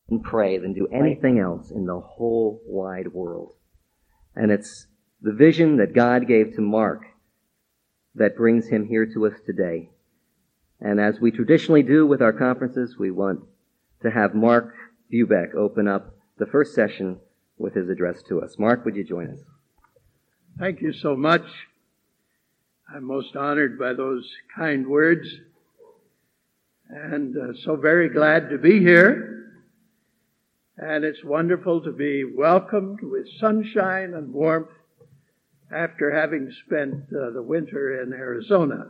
and pray than do anything else in the whole wide world. And it's the vision that God gave to Mark that brings him here to us today. And as we traditionally do with our conferences, we want to have Mark Bubeck open up the first session with his address to us. Mark, would you join us? Thank you so much. I'm most honored by those kind words, and so very glad to be here. And it's wonderful to be welcomed with sunshine and warmth after having spent the winter in Arizona.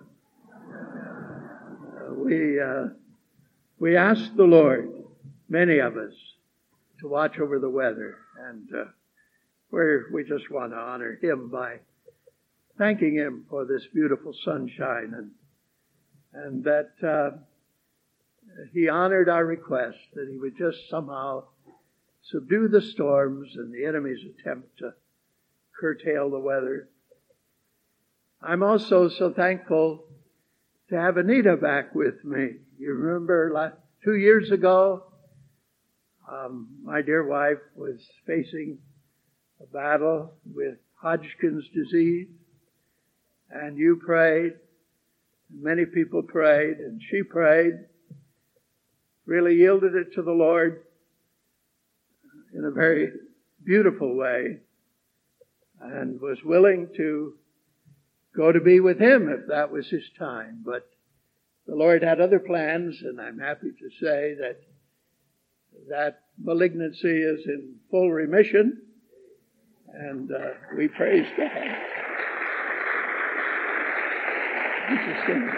We asked the Lord, many of us, to watch over the weather, and we just want to honor Him by thanking Him for this beautiful sunshine, and that He honored our request that He would just somehow subdue the storms and the enemy's attempt to curtail the weather. I'm also so thankful to have Anita back with me. You remember 2 years ago, my dear wife was facing a battle with Hodgkin's disease, and you prayed, many people prayed, and she prayed, really yielded it to the Lord in a very beautiful way, and was willing to go to be with Him if that was His time. But the Lord had other plans, and I'm happy to say that malignancy is in full remission, and we praise God. Interesting.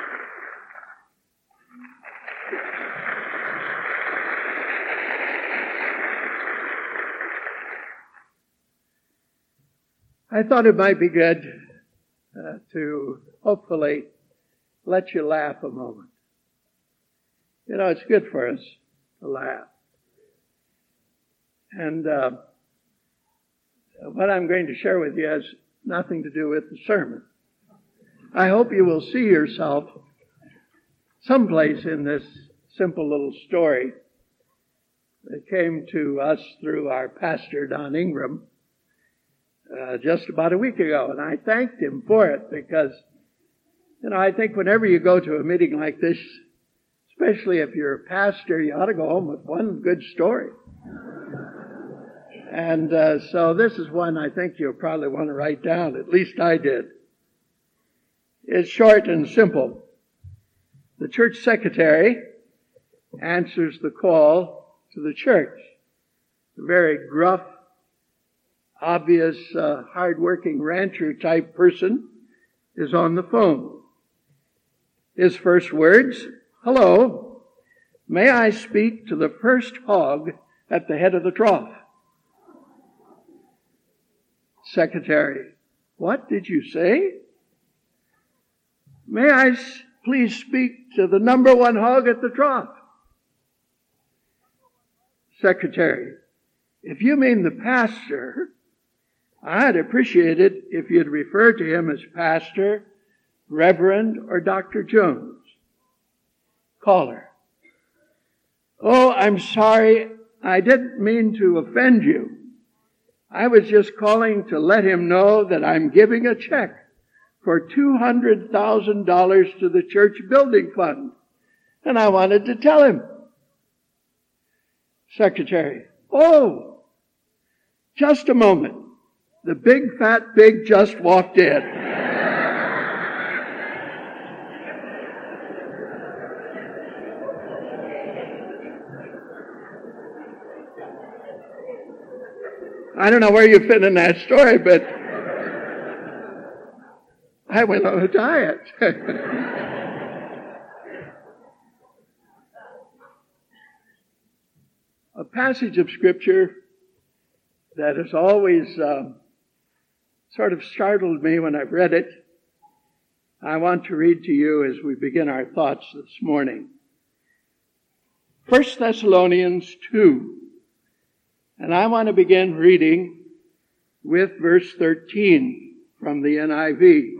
I thought it might be good to hopefully let you laugh a moment. You know, it's good for us to laugh. And what I'm going to share with you has nothing to do with the sermon. I hope you will see yourself someplace in this simple little story that came to us through our pastor, Don Ingram, just about a week ago. And I thanked him for it because, you know, I think whenever you go to a meeting like this, especially if you're a pastor, you ought to go home with one good story. And so this is one I think you'll probably want to write down. At least I did. It's short and simple. The church secretary answers the call to the church. A very gruff, obvious, hard-working rancher type person is on the phone. His first words, "Hello, may I speak to the first hog at the head of the trough?" Secretary, "What did you say?" "May I please speak to the number one hog at the trough?" Secretary, "If you mean the pastor, I'd appreciate it if you'd refer to him as Pastor, Reverend, or Dr. Jones." Caller, "Oh, I'm sorry. I didn't mean to offend you. I was just calling to let him know that I'm giving a check for $200,000 to the church building fund, and I wanted to tell him." Secretary, "Oh, just a moment. The big fat pig just walked in." I don't know where you fit in that story, but I went on a diet. A passage of Scripture that has always sort of startled me when I've read it, I want to read to you as we begin our thoughts this morning. 1 Thessalonians 2. And I want to begin reading with verse 13 from the NIV.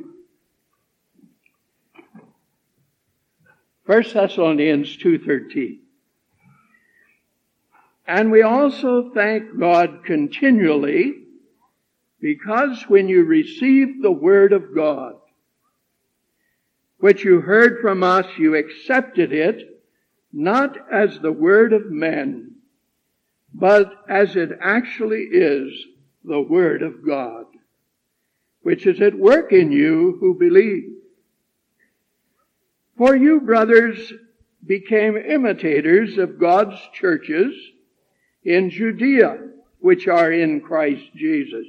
1 Thessalonians 2:13. And we also thank God continually because when you received the Word of God, which you heard from us, you accepted it not as the word of men, but as it actually is the Word of God, which is at work in you who believe. For you, brothers, became imitators of God's churches in Judea, which are in Christ Jesus.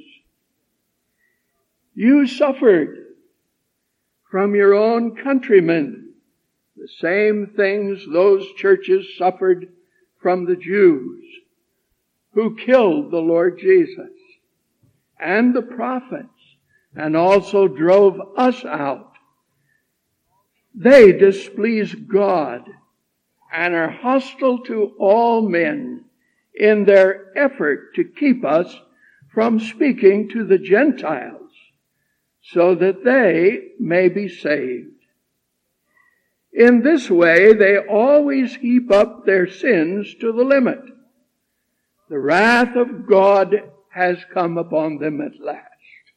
You suffered from your own countrymen the same things those churches suffered from the Jews, who killed the Lord Jesus and the prophets, and also drove us out. They displease God and are hostile to all men in their effort to keep us from speaking to the Gentiles, so that they may be saved. In this way, they always heap up their sins to the limit. The wrath of God has come upon them at last.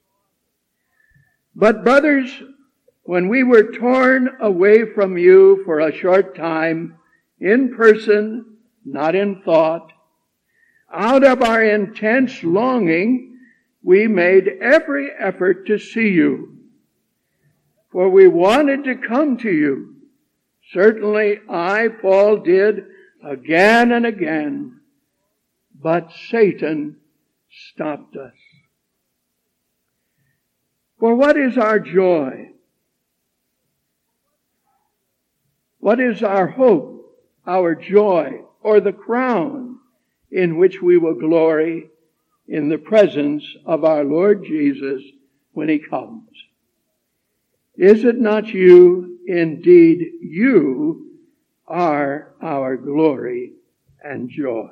But brothers, when we were torn away from you for a short time, in person, not in thought, out of our intense longing, we made every effort to see you, for we wanted to come to you. Certainly I, Paul, did again and again, but Satan stopped us. For what is our joy? What is our hope, our joy, or the crown in which we will glory in the presence of our Lord Jesus when He comes? Is it not you? Indeed, you are our glory and joy.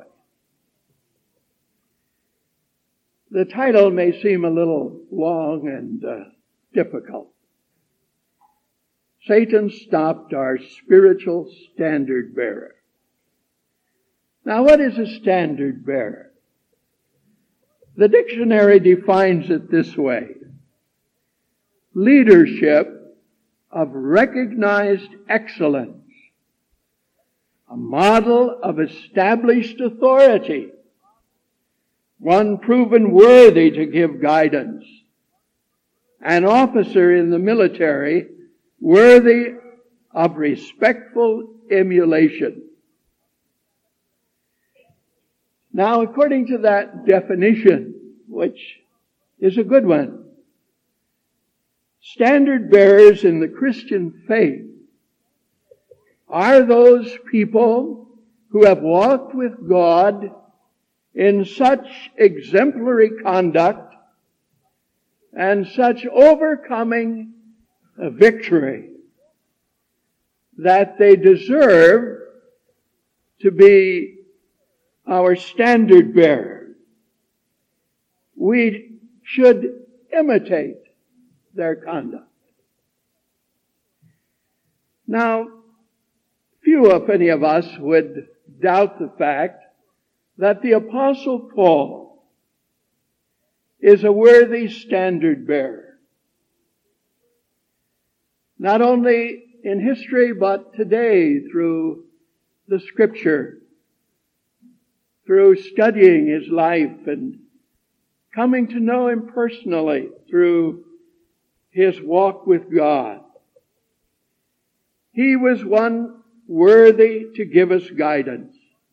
The title may seem a little long and difficult. Satan stopped our spiritual standard bearer. Now, what is a standard bearer? The dictionary defines it this way: leadership of recognized excellence, a model of established authority, one proven worthy to give guidance, an officer in the military worthy of respectful emulation. Now, according to that definition, which is a good one, standard bearers in the Christian faith are those people who have walked with God in such exemplary conduct and such overcoming victory that they deserve to be our standard bearer. We should imitate their conduct. Now, few, if any of us, would doubt the fact that the Apostle Paul is a worthy standard bearer. Not only in history, but today through the Scripture, through studying his life and coming to know him personally through his walk with God. He was one worthy to give us guidance.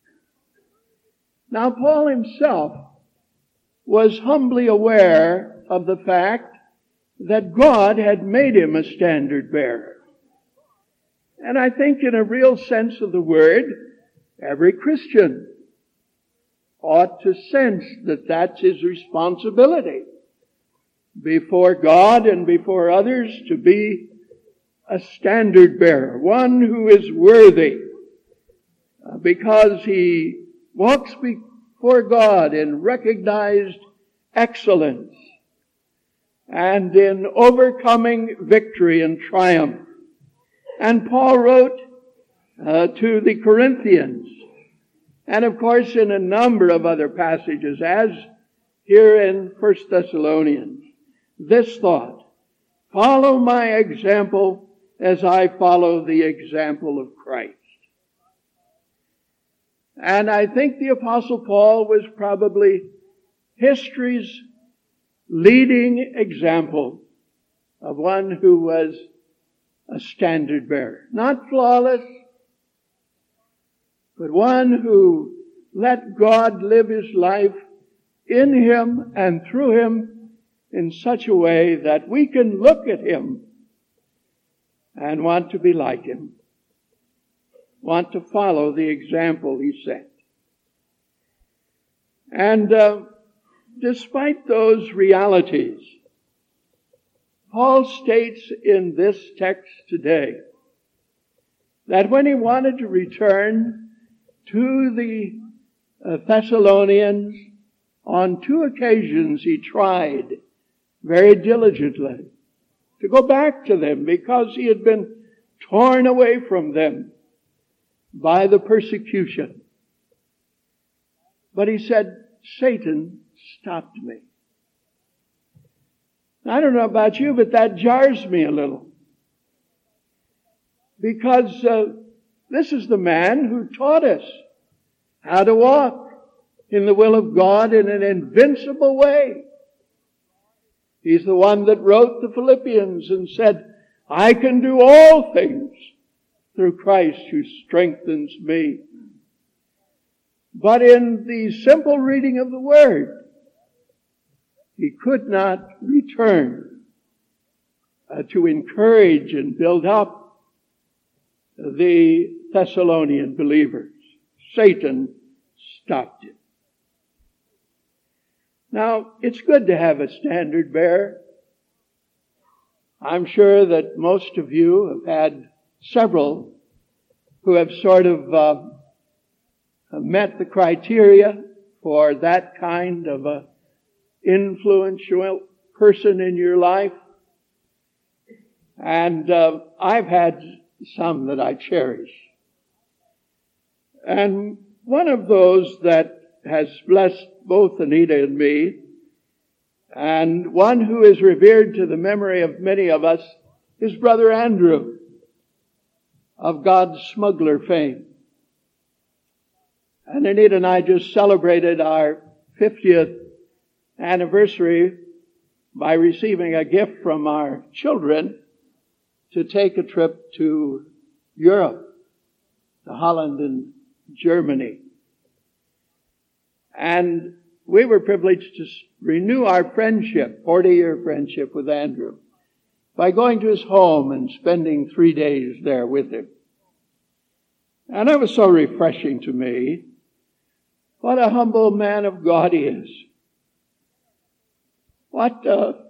Now, Paul himself was humbly aware of the fact that God had made him a standard bearer. And I think in a real sense of the word, every Christian ought to sense that that's his responsibility before God and before others, to be a standard bearer, one who is worthy because he walks before God in recognized excellence and in overcoming victory and triumph. And Paul wrote to the Corinthians And of course in a number of other passages, as here in 1 Thessalonians, this thought, follow my example as I follow the example of Christ. And I think the Apostle Paul was probably history's leading example of one who was a standard bearer. Not flawless, but one who let God live his life in him and through him in such a way that we can look at him and want to be like him, want to follow the example he set. And despite those realities, Paul states in this text today that when he wanted to return to the Thessalonians, on 2 occasions he tried very diligently to go back to them because he had been torn away from them by the persecution. But he said, Satan stopped me. I don't know about you, but that jars me a little. Because this is the man who taught us how to walk in the will of God in an invincible way. He's the one that wrote the Philippians and said, I can do all things through Christ who strengthens me. But in the simple reading of the Word, he could not return to encourage and build up the Thessalonian believers. Satan stopped him. Now, it's good to have a standard bearer. I'm sure that most of you have had several who have sort of met the criteria for that kind of a influential person in your life. And I've had some that I cherish. And one of those that has blessed both Anita and me, and one who is revered to the memory of many of us, is Brother Andrew of God's Smuggler fame. And Anita and I just celebrated our 50th anniversary by receiving a gift from our children to take a trip to Europe, to Holland and Germany. And we were privileged to renew our friendship, 40-year friendship with Andrew, by going to his home and spending 3 days there with him. And it was so refreshing to me. What a humble man of God he is. What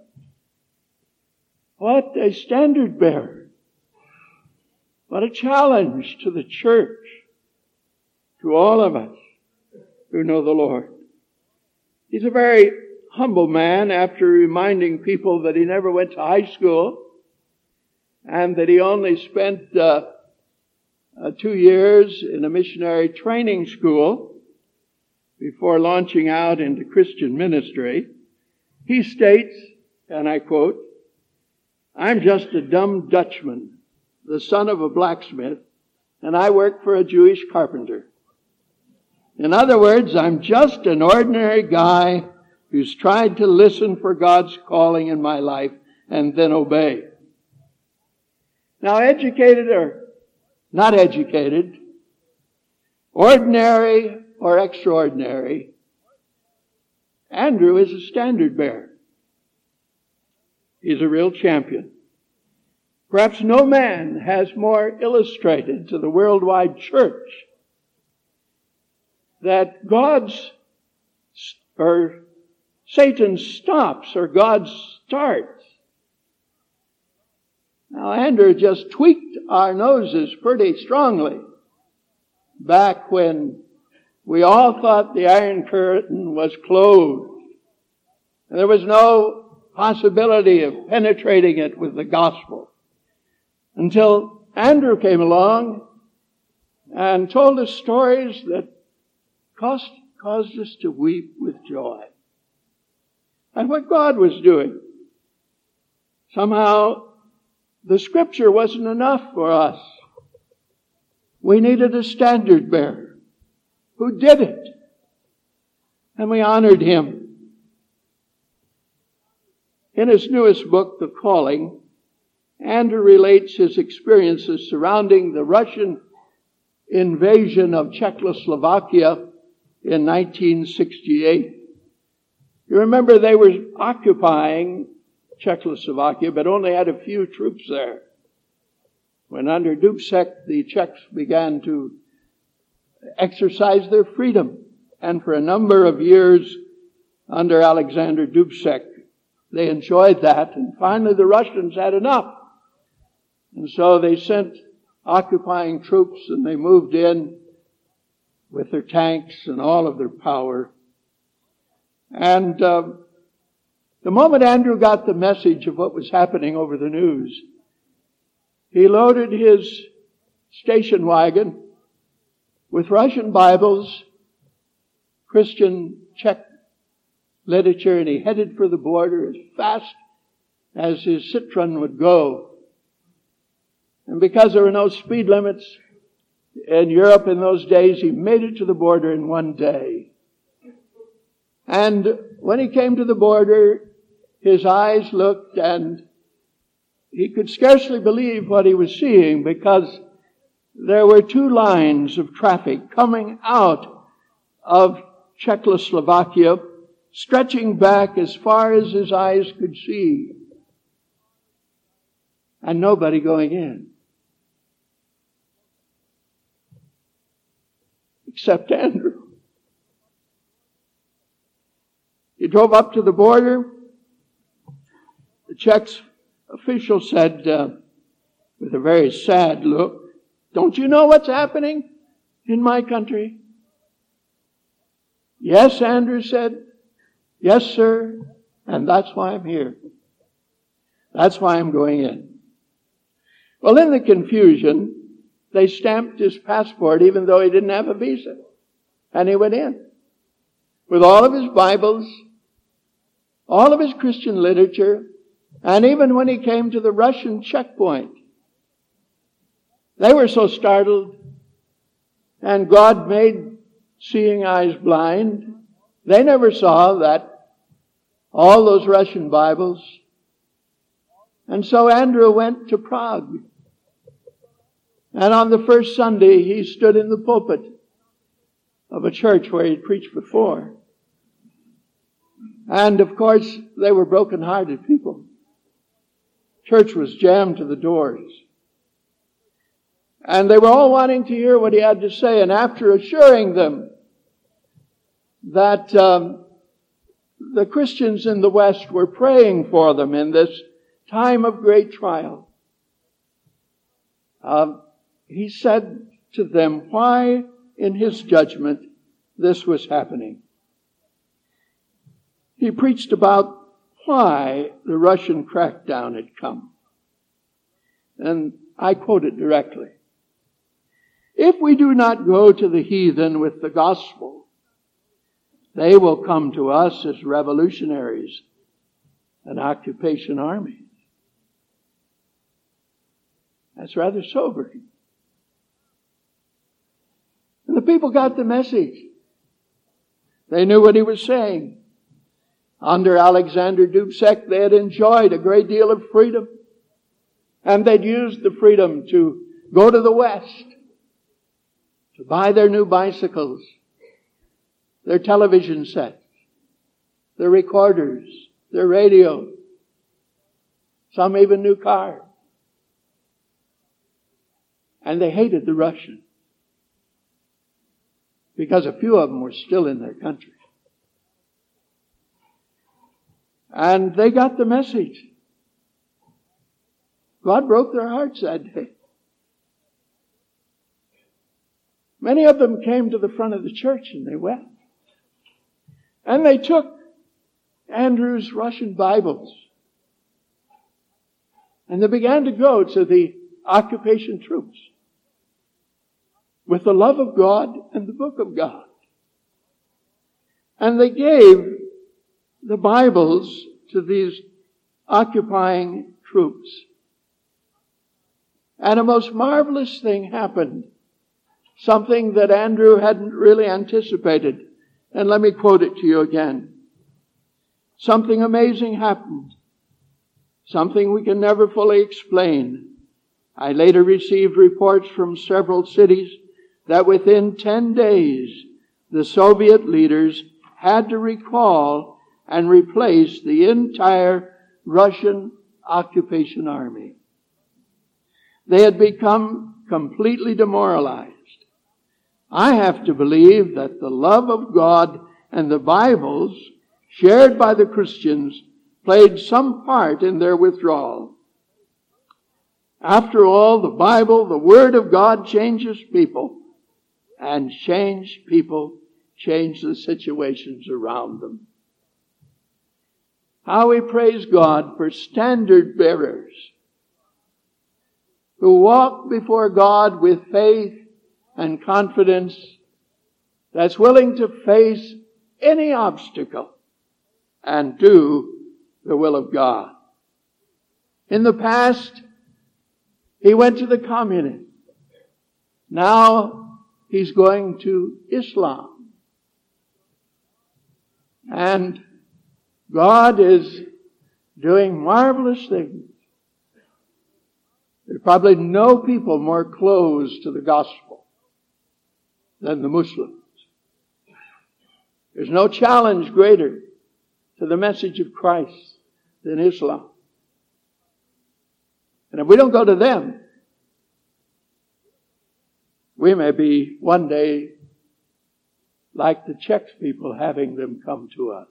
a standard bearer. What a challenge to the church, to all of us who know the Lord. He's a very humble man after reminding people that he never went to high school and that he only spent 2 years in a missionary training school before launching out into Christian ministry. He states, and I quote, I'm just a dumb Dutchman, the son of a blacksmith, and I work for a Jewish carpenter. In other words, I'm just an ordinary guy who's tried to listen for God's calling in my life and then obey. Now, educated or not educated, ordinary or extraordinary, Andrew is a standard bearer. He's a real champion. Perhaps no man has more illustrated to the worldwide church that Satan stops or God starts. Now, Andrew just tweaked our noses pretty strongly back when we all thought the Iron Curtain was closed. And there was no possibility of penetrating it with the gospel. Until Andrew came along and told us stories that caused us to weep with joy. And what God was doing. Somehow, the Scripture wasn't enough for us. We needed a standard bearer who did it. And we honored him. In his newest book, The Calling, Andrew relates his experiences surrounding the Russian invasion of Czechoslovakia in 1968. You remember they were occupying Czechoslovakia, but only had a few troops there. When under Dubček, the Czechs began to exercise their freedom. And for a number of years, under Alexander Dubček, they enjoyed that. And finally, the Russians had enough. And so they sent occupying troops, and they moved in with their tanks and all of their power. And the moment Andrew got the message of what was happening over the news, he loaded his station wagon with Russian Bibles, Christian Czech literature, and he headed for the border as fast as his Citroen would go. And because there were no speed limits in Europe in those days, he made it to the border in one day. And when he came to the border, his eyes looked, and he could scarcely believe what he was seeing, because there were two lines of traffic coming out of Czechoslovakia, stretching back as far as his eyes could see, and nobody going in. Except Andrew. He drove up to the border. The Czech official said, with a very sad look, "Don't you know what's happening in my country?" "Yes," Andrew said. "Yes, sir. And that's why I'm here. That's why I'm going in." Well, in the confusion, they stamped his passport even though he didn't have a visa. And he went in with all of his Bibles, all of his Christian literature, and even when he came to the Russian checkpoint, they were so startled, and God made seeing eyes blind. They never saw that all those Russian Bibles. And so Andrew went to Prague. And on the first Sunday, he stood in the pulpit of a church where he'd preached before. And of course, they were broken-hearted people. Church was jammed to the doors. And they were all wanting to hear what he had to say. And after assuring them that the Christians in the West were praying for them in this time of great trial, he said to them why, in his judgment, this was happening. He preached about why the Russian crackdown had come. And I quote it directly. "If we do not go to the heathen with the gospel, they will come to us as revolutionaries and occupation armies." That's rather sobering. And the people got the message. They knew what he was saying. Under Alexander Dubček, they had enjoyed a great deal of freedom. And they'd used the freedom to go to the West, to buy their new bicycles, their television sets, their recorders, their radio, some even new cars. And they hated the Russians, because a few of them were still in their country. And they got the message. God broke their hearts that day. Many of them came to the front of the church and they wept. And they took Andrew's Russian Bibles. And they began to go to the occupation troops with the love of God and the book of God. And they gave the Bibles to these occupying troops. And a most marvelous thing happened. Something that Andrew hadn't really anticipated. And let me quote it to you again. Something amazing happened. Something we can never fully explain. I later received reports from several cities that within 10 days, the Soviet leaders had to recall and replace the entire Russian occupation army. They had become completely demoralized. I have to believe that the love of God and the Bibles shared by the Christians played some part in their withdrawal. After all, the Bible, the Word of God, changes people. And changed people change the situations around them. How we praise God for standard bearers who walk before God with faith and confidence that's willing to face any obstacle and do the will of God. In the past, he went to the communists. Now he's going to Islam. And God is doing marvelous things. There are probably no people more close to the gospel than the Muslims. There's no challenge greater to the message of Christ than Islam. And if we don't go to them, we may be one day like the Czech people, having them come to us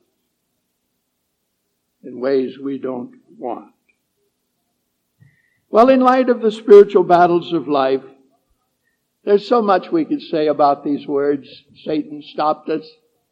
in ways we don't want. Well, in light of the spiritual battles of life, there's so much we could say about these words. Satan stopped us.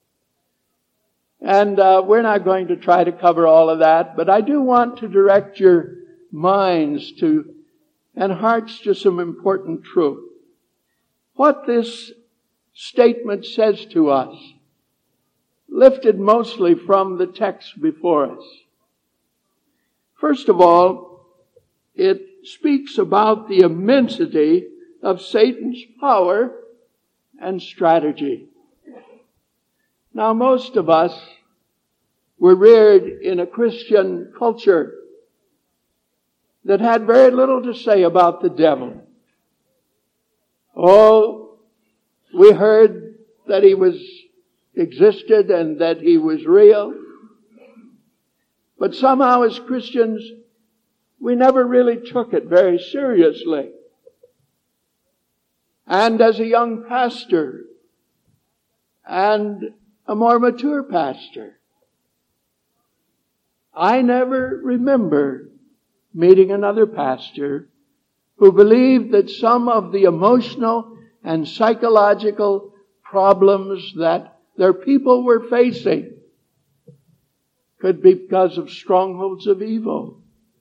And we're not going to try to cover all of that, but I do want to direct your minds to and hearts to some important truth. What this statement says to us, lifted mostly from the text before us. First of all, it speaks about the immensity of Satan's power and strategy. Now, most of us were reared in a Christian culture that had very little to say about the devil. Oh, we heard that he existed and that he was real. But somehow as Christians, we never really took it very seriously. And as a young pastor and a more mature pastor, I never remember meeting another pastor who believed that some of the emotional and psychological problems that their people were facing could be because of strongholds of evil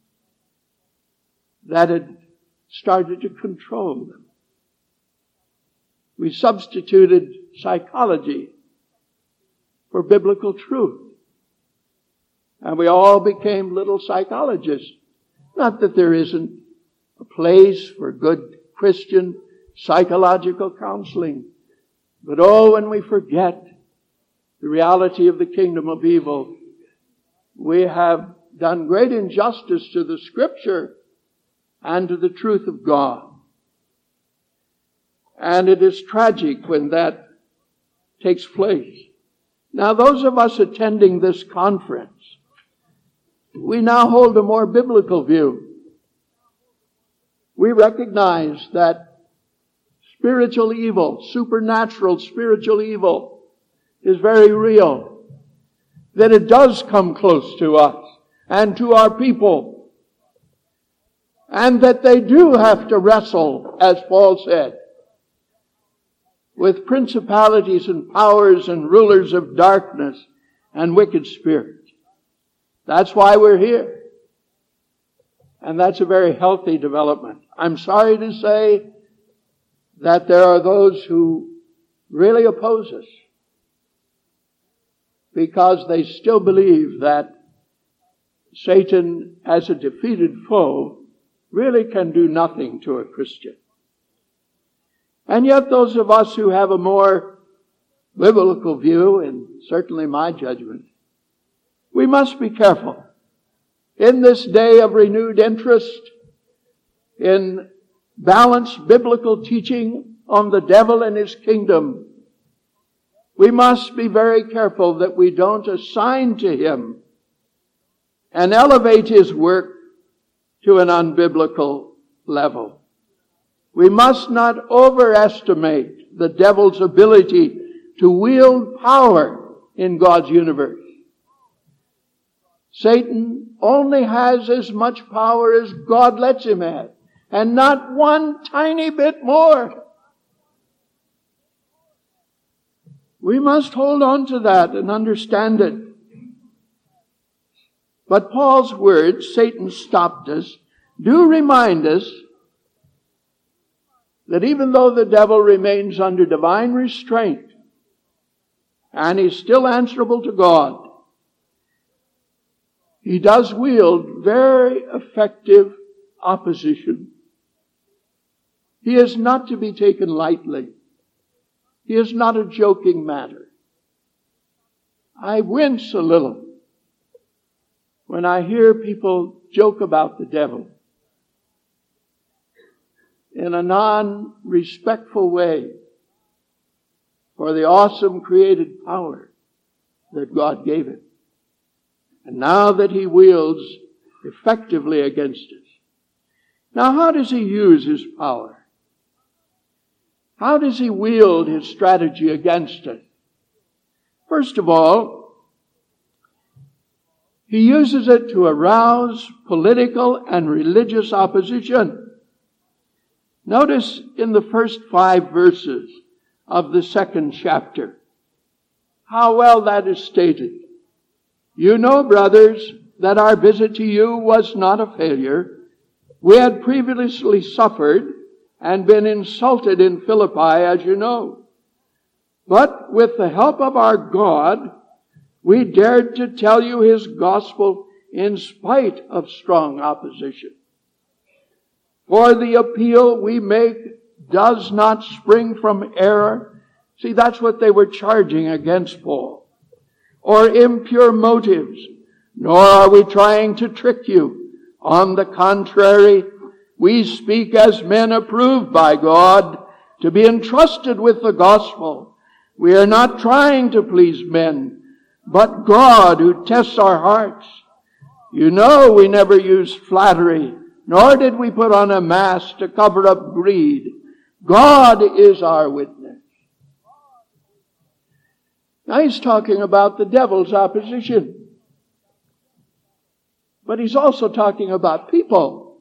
that had started to control them. We substituted psychology for biblical truth. And we all became little psychologists. Not that there isn't a place for good Christian psychological counseling. But when we forget the reality of the kingdom of evil, we have done great injustice to the Scripture and to the truth of God. And it is tragic when that takes place. Now, those of us attending this conference, we now hold a more biblical view. We recognize that spiritual evil, supernatural spiritual evil, is very real. That it does come close to us and to our people. And that they do have to wrestle, as Paul said, with principalities and powers and rulers of darkness and wicked spirits. That's why we're here. And that's a very healthy development. I'm sorry to say that there are those who really oppose us. because they still believe that Satan, as a defeated foe, really can do nothing to a Christian. And yet those of us who have a more biblical view, and certainly my judgment, we must be careful. In this day of renewed interest in balanced biblical teaching on the devil and his kingdom, we must be very careful that we don't assign to him and elevate his work to an unbiblical level. We must not overestimate the devil's ability to wield power in God's universe. Satan only has as much power as God lets him have, and not one tiny bit more. We must hold on to that and understand it. But Paul's words, Satan stopped us, do remind us that even though the devil remains under divine restraint, and he's still answerable to God, he does wield very effective opposition. He is not to be taken lightly. He is not a joking matter. I wince a little when I hear people joke about the devil in a non-respectful way for the awesome created power that God gave him, and now that he wields effectively against us. Now, how does he use his power? How does he wield his strategy against us? First of all, he uses it to arouse political and religious opposition. Notice in the first 5 verses of the second chapter how well that is stated. You know, brothers, that our visit to you was not a failure. We had previously suffered and been insulted in Philippi, as you know. But with the help of our God, we dared to tell you his gospel in spite of strong opposition. For the appeal we make does not spring from error. See, that's what they were charging against Paul. Or impure motives. Nor are we trying to trick you. On the contrary, we speak as men approved by God to be entrusted with the gospel. We are not trying to please men, but God who tests our hearts. You know we never used flattery, nor did we put on a mask to cover up greed. God is our witness. Now he's talking about the devil's opposition. But he's also talking about people.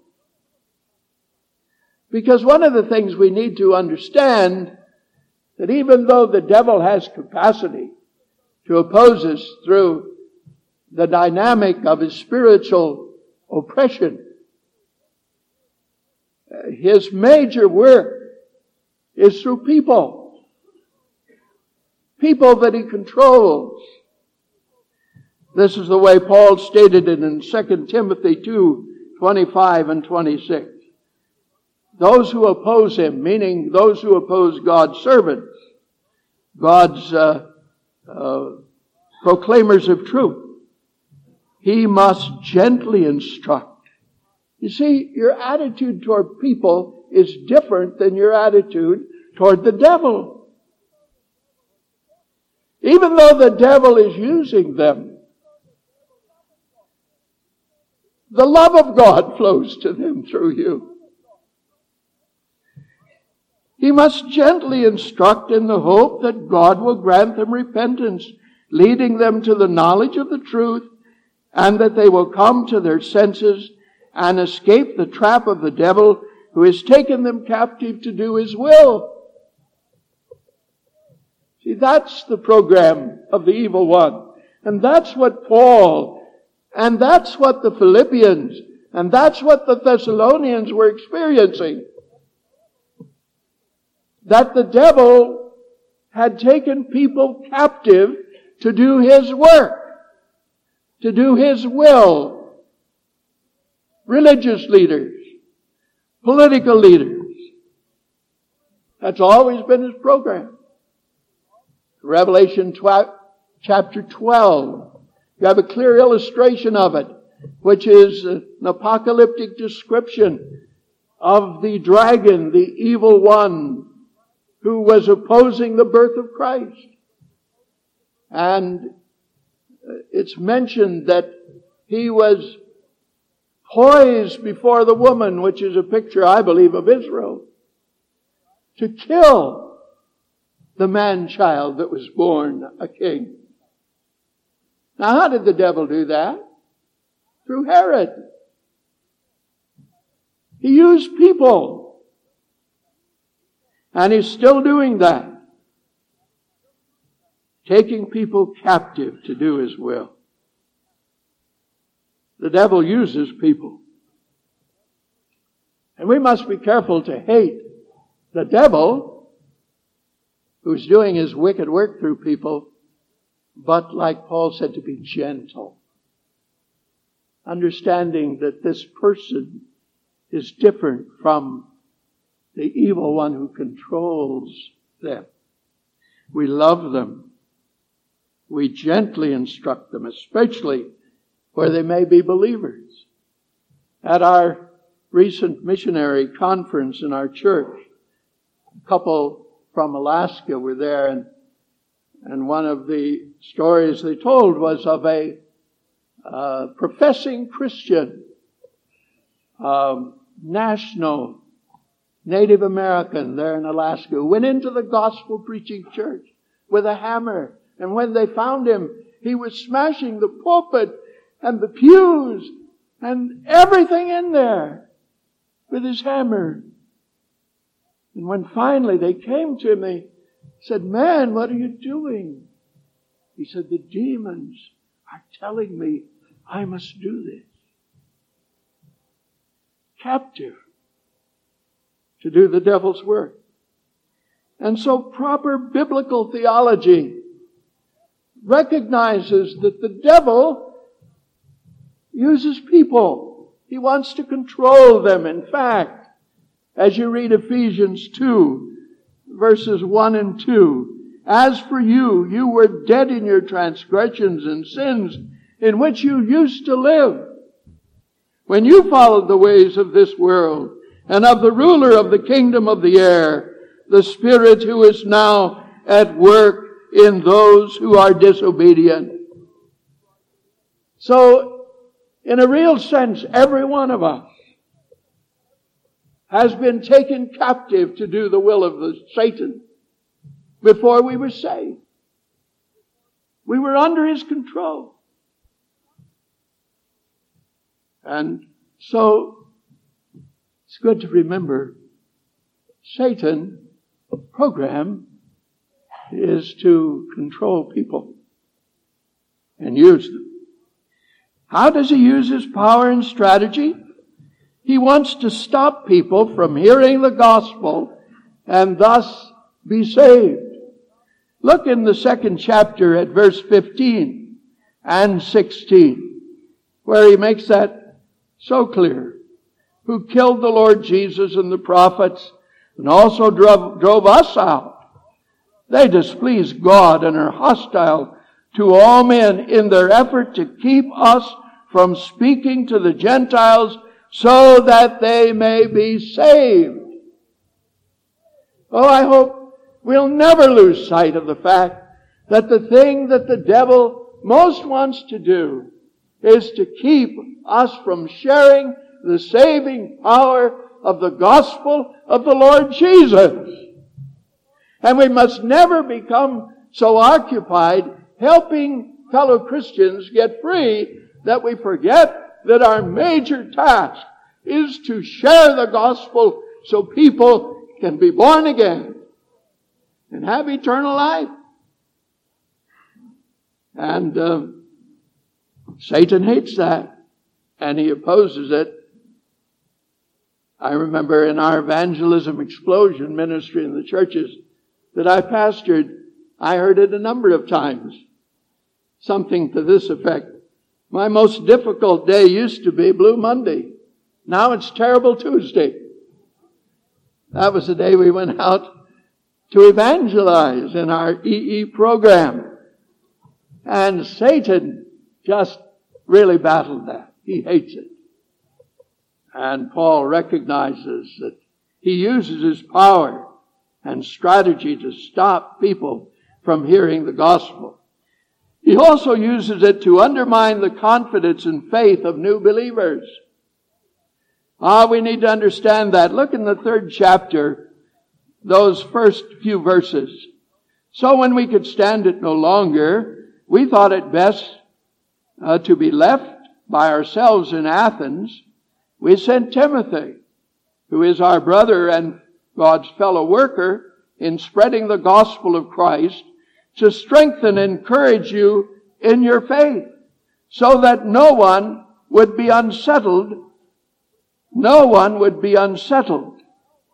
Because one of the things we need to understand, that even though the devil has capacity to oppose us through the dynamic of his spiritual oppression, his major work is through people. People that he controls. This is the way Paul stated it in 2 Timothy 2:25 and 26. Those who oppose him, meaning those who oppose God's servants, God's proclaimers of truth, he must gently instruct. You see, your attitude toward people is different than your attitude toward the devil. Even though the devil is using them, the love of God flows to them through you. He must gently instruct in the hope that God will grant them repentance, leading them to the knowledge of the truth, and that they will come to their senses and escape the trap of the devil who has taken them captive to do his will. See, that's the program of the evil one. And that's what Paul, and that's what the Philippians, and that's what the Thessalonians were experiencing. That the devil had taken people captive to do His work, to do His will. Religious leaders, political leaders. That's always been His program. Revelation chapter 12. You have a clear illustration of it, which is an apocalyptic description of the dragon, the evil one, who was opposing the birth of Christ. And it's mentioned that he was poised before the woman, which is a picture, I believe, of Israel, to kill the man-child that was born a king. Now, how did the devil do that? Through Herod. He used people. And he's still doing that. Taking people captive to do his will. The devil uses people. And we must be careful to hate the devil who's doing his wicked work through people, but like Paul said, to be gentle. Understanding that this person is different from the evil one who controls them. We love them. We gently instruct them, especially where they may be believers. At our recent missionary conference in our church, a couple from Alaska were there, and one of the stories they told was of a professing Christian, national Native American there in Alaska, who went into the gospel preaching church with a hammer. And when they found him, he was smashing the pulpit and the pews and everything in there with his hammer. And when finally they came to him, they said, "Man, what are you doing?" He said, "The demons are telling me I must do this." Captive to do the devil's work. And so proper biblical theology recognizes that the devil uses people. He wants to control them. In fact, as you read Ephesians 2, verses 1 and 2, "As for you, you were dead in your transgressions and sins in which you used to live, when you followed the ways of this world and of the ruler of the kingdom of the air, the Spirit who is now at work in those who are disobedient." So, in a real sense, every one of us has been taken captive to do the will of Satan before we were saved. We were under his control. And so, it's good to remember Satan's program is to control people and use them. How does he use his power and strategy? He wants to stop people from hearing the gospel and thus be saved. Look in the 2nd chapter at verse 15 and 16, where he makes that so clear. "Who killed the Lord Jesus and the prophets and also drove us out. They displease God and are hostile to all men in their effort to keep us from speaking to the Gentiles so that they may be saved." Oh, I hope we'll never lose sight of the fact that the thing that the devil most wants to do is to keep us from sharing the saving power of the gospel of the Lord Jesus. And we must never become so occupied helping fellow Christians get free that we forget that our major task is to share the gospel so people can be born again and have eternal life. And Satan hates that, and he opposes it. I remember in our evangelism explosion ministry in the churches that I pastored, I heard it a number of times. something to this effect: my most difficult day used to be Blue Monday. Now it's Terrible Tuesday. That was the day we went out to evangelize in our EE program. And Satan just really battled that. He hates it. And Paul recognizes that he uses his power and strategy to stop people from hearing the gospel. He also uses it to undermine the confidence and faith of new believers. We need to understand that. Look in the 3rd chapter, those first few verses. So when we could stand it no longer, we thought it best to be left by ourselves in Athens. We sent Timothy, who is our brother and God's fellow worker in spreading the gospel of Christ, to strengthen and encourage you in your faith, so that no one would be unsettled. No one would be unsettled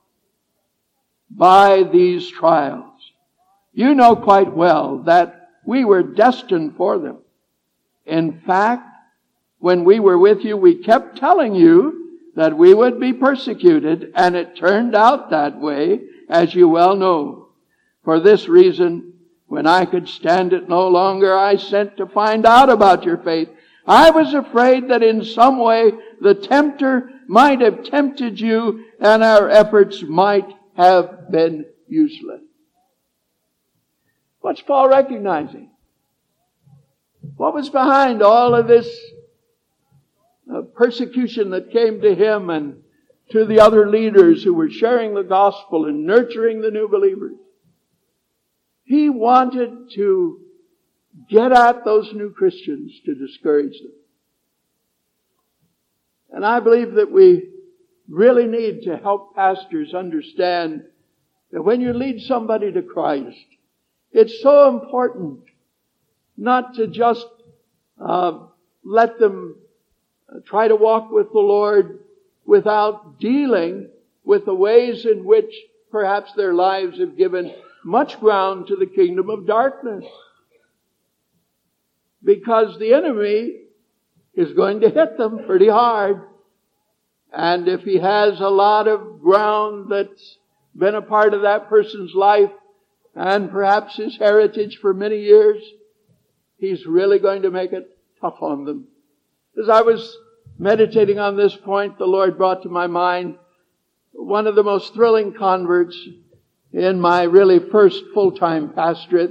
by these trials. You know quite well that we were destined for them. In fact, when we were with you, we kept telling you that we would be persecuted, and it turned out that way, as you well know. For this reason, when I could stand it no longer, I sent to find out about your faith. I was afraid that in some way the tempter might have tempted you and our efforts might have been useless. What's Paul recognizing? What was behind all of this persecution that came to him and to the other leaders who were sharing the gospel and nurturing the new believers? He wanted to get at those new Christians to discourage them. And I believe that we really need to help pastors understand that when you lead somebody to Christ, it's so important not to just let them try to walk with the Lord without dealing with the ways in which perhaps their lives have given much ground to the kingdom of darkness. Because the enemy is going to hit them pretty hard. And if he has a lot of ground that's been a part of that person's life and perhaps his heritage for many years, he's really going to make it tough on them. As I was meditating on this point, the Lord brought to my mind one of the most thrilling converts in my really first full-time pastorate,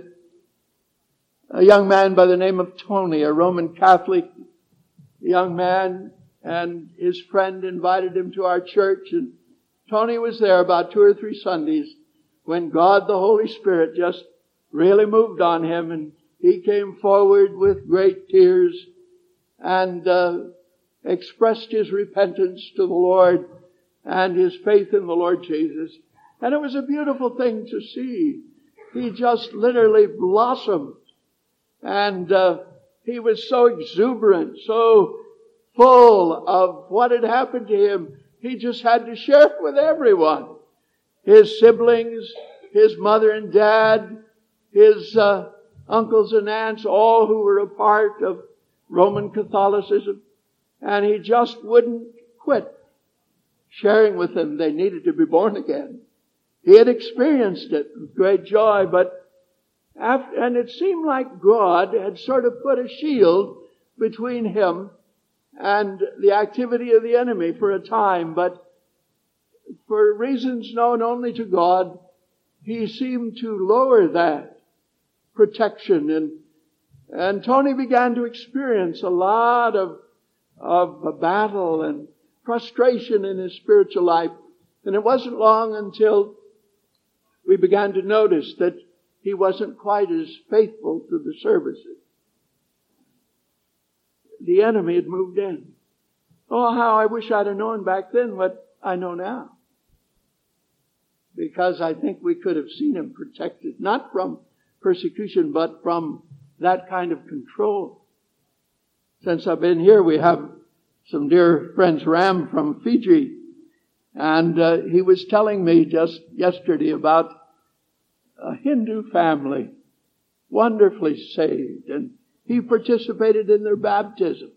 a young man by the name of Tony, a Roman Catholic young man, and his friend invited him to our church, and Tony was there about 2 or 3 Sundays when God the Holy Spirit just really moved on him, and he came forward with great tears and expressed his repentance to the Lord and his faith in the Lord Jesus. And it was a beautiful thing to see. He just literally blossomed. And he was so exuberant, so full of what had happened to him. He just had to share it with everyone. His siblings, his mother and dad, his uncles and aunts, all who were a part of Roman Catholicism. And he just wouldn't quit sharing with them they needed to be born again. He had experienced it with great joy, and it seemed like God had sort of put a shield between him and the activity of the enemy for a time, but for reasons known only to God, he seemed to lower that protection, and Tony began to experience a lot of battle and frustration in his spiritual life. And it wasn't long until we began to notice that he wasn't quite as faithful to the services. The enemy had moved in. Oh, how I wish I'd have known back then what I know now. Because I think we could have seen him protected, not from persecution, but from that kind of control. Since I've been here, we have some dear friends, Ram from Fiji, and he was telling me just yesterday about a Hindu family, wonderfully saved, and He participated in their baptism.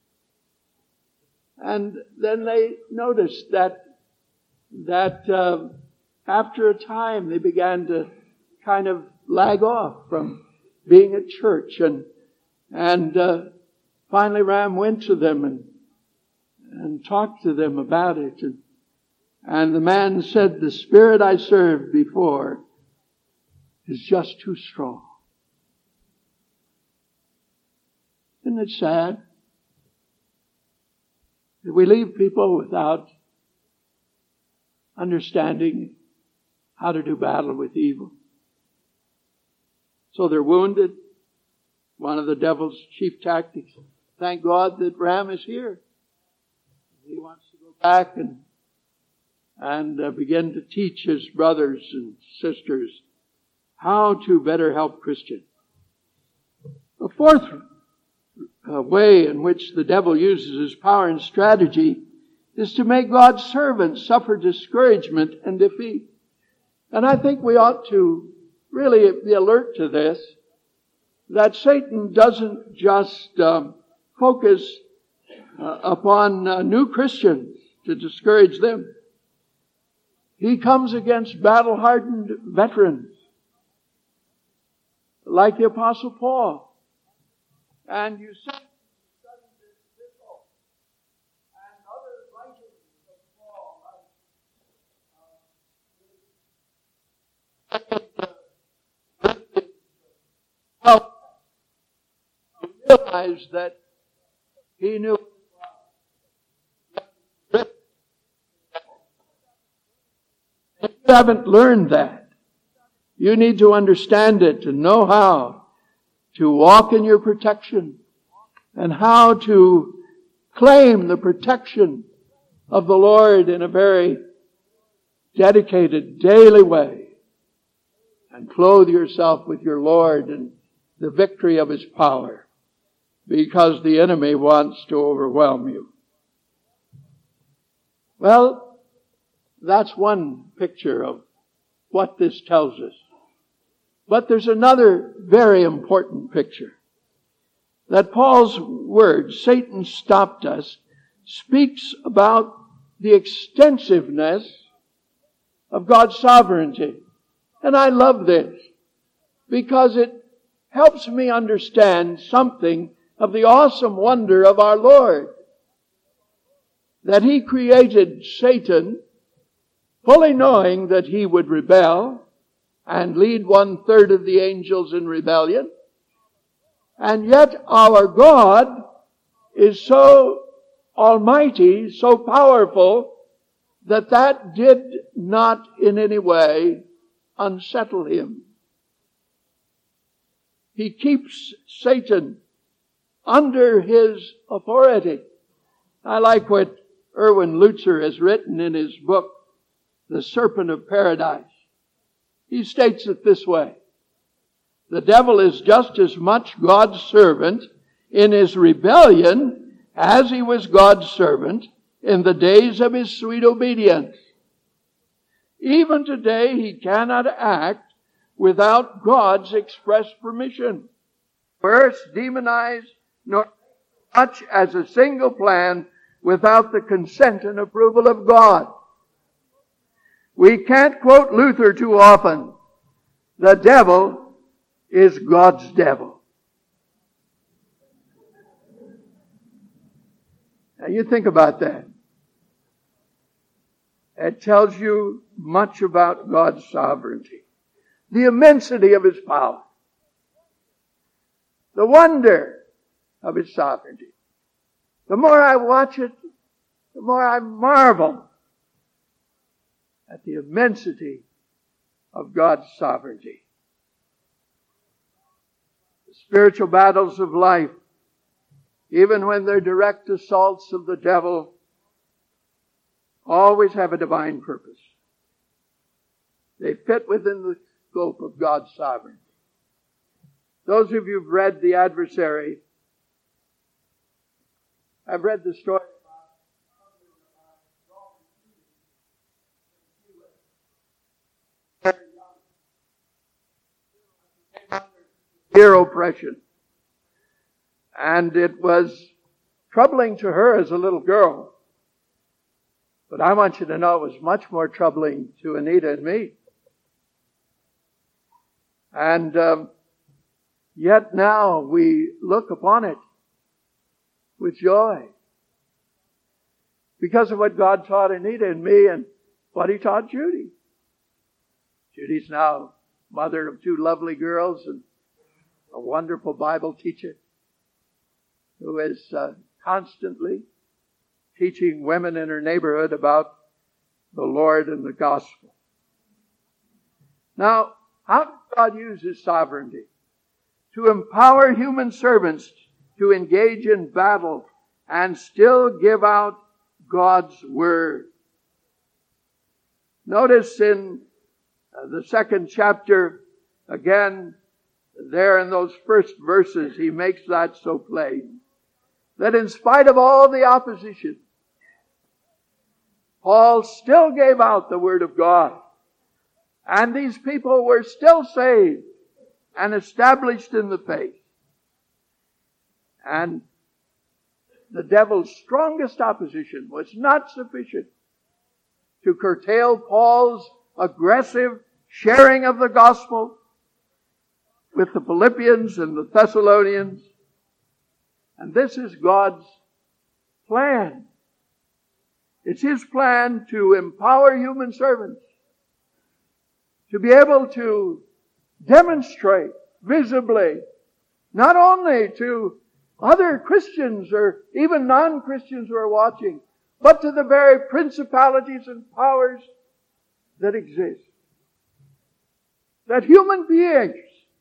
And then they noticed that after a time they began to kind of lag off from being at church. And finally Ram went to them and talked to them about it. And the man said, the spirit I served before is just too strong. Isn't it sad that we leave people without understanding how to do battle with evil? So they're wounded. One of the devil's chief tactics. Thank God that Ram is here. He wants to go back and begin to teach his brothers and sisters how to better help Christians. The fourth way in which the devil uses his power and strategy is to make God's servants suffer discouragement and defeat. And I think we ought to really be alert to this, that Satan doesn't just focus upon new Christians to discourage them. He comes against battle-hardened veterans like the Apostle Paul. And you see and other writings of Paul, realize that he knew. If you haven't learned that, you need to understand it and know how to walk in your protection and how to claim the protection of the Lord in a very dedicated, daily way, and clothe yourself with your Lord and the victory of His power, because the enemy wants to overwhelm you. Well, that's one picture of what this tells us. But there's another very important picture. That Paul's word, Satan stopped us, speaks about the extensiveness of God's sovereignty. And I love this because it helps me understand something of the awesome wonder of our Lord. That He created Satan fully knowing that he would rebel and lead 1/3 of the angels in rebellion. And yet our God is so almighty, so powerful, that did not in any way unsettle Him. He keeps Satan under His authority. I like what Erwin Lutzer has written in his book, The Serpent of Paradise. He states it this way: the devil is just as much God's servant in his rebellion as he was God's servant in the days of his sweet obedience. Even today he cannot act without God's express permission. First, demonize nor much as a single plan without the consent and approval of God. We can't quote Luther too often. The devil is God's devil. Now you think about that. It tells you much about God's sovereignty. The immensity of His power. The wonder of His sovereignty. The more I watch it, the more I marvel at the immensity of God's sovereignty. The spiritual battles of life, even when they're direct assaults of the devil, always have a divine purpose. They fit within the scope of God's sovereignty. Those of you who've read The Adversary, I've read the story fear oppression. And it was troubling to her as a little girl. But I want you to know it was much more troubling to Anita and me. And yet now we look upon it with joy because of what God taught Anita and me and what He taught Judy. Judy's now mother of 2 lovely girls and a wonderful Bible teacher who is constantly teaching women in her neighborhood about the Lord and the gospel. Now, how does God use His sovereignty? To empower human servants to engage in battle and still give out God's Word. Notice in the 2nd chapter, again, there in those first verses, he makes that so plain. That in spite of all the opposition, Paul still gave out the Word of God. And these people were still saved and established in the faith. And the devil's strongest opposition was not sufficient to curtail Paul's aggressive sharing of the gospel with the Philippians and the Thessalonians. And this is God's plan. It's His plan to empower human servants to be able to demonstrate visibly, not only to other Christians or even non-Christians who are watching, but to the very principalities and powers that exist. That human beings,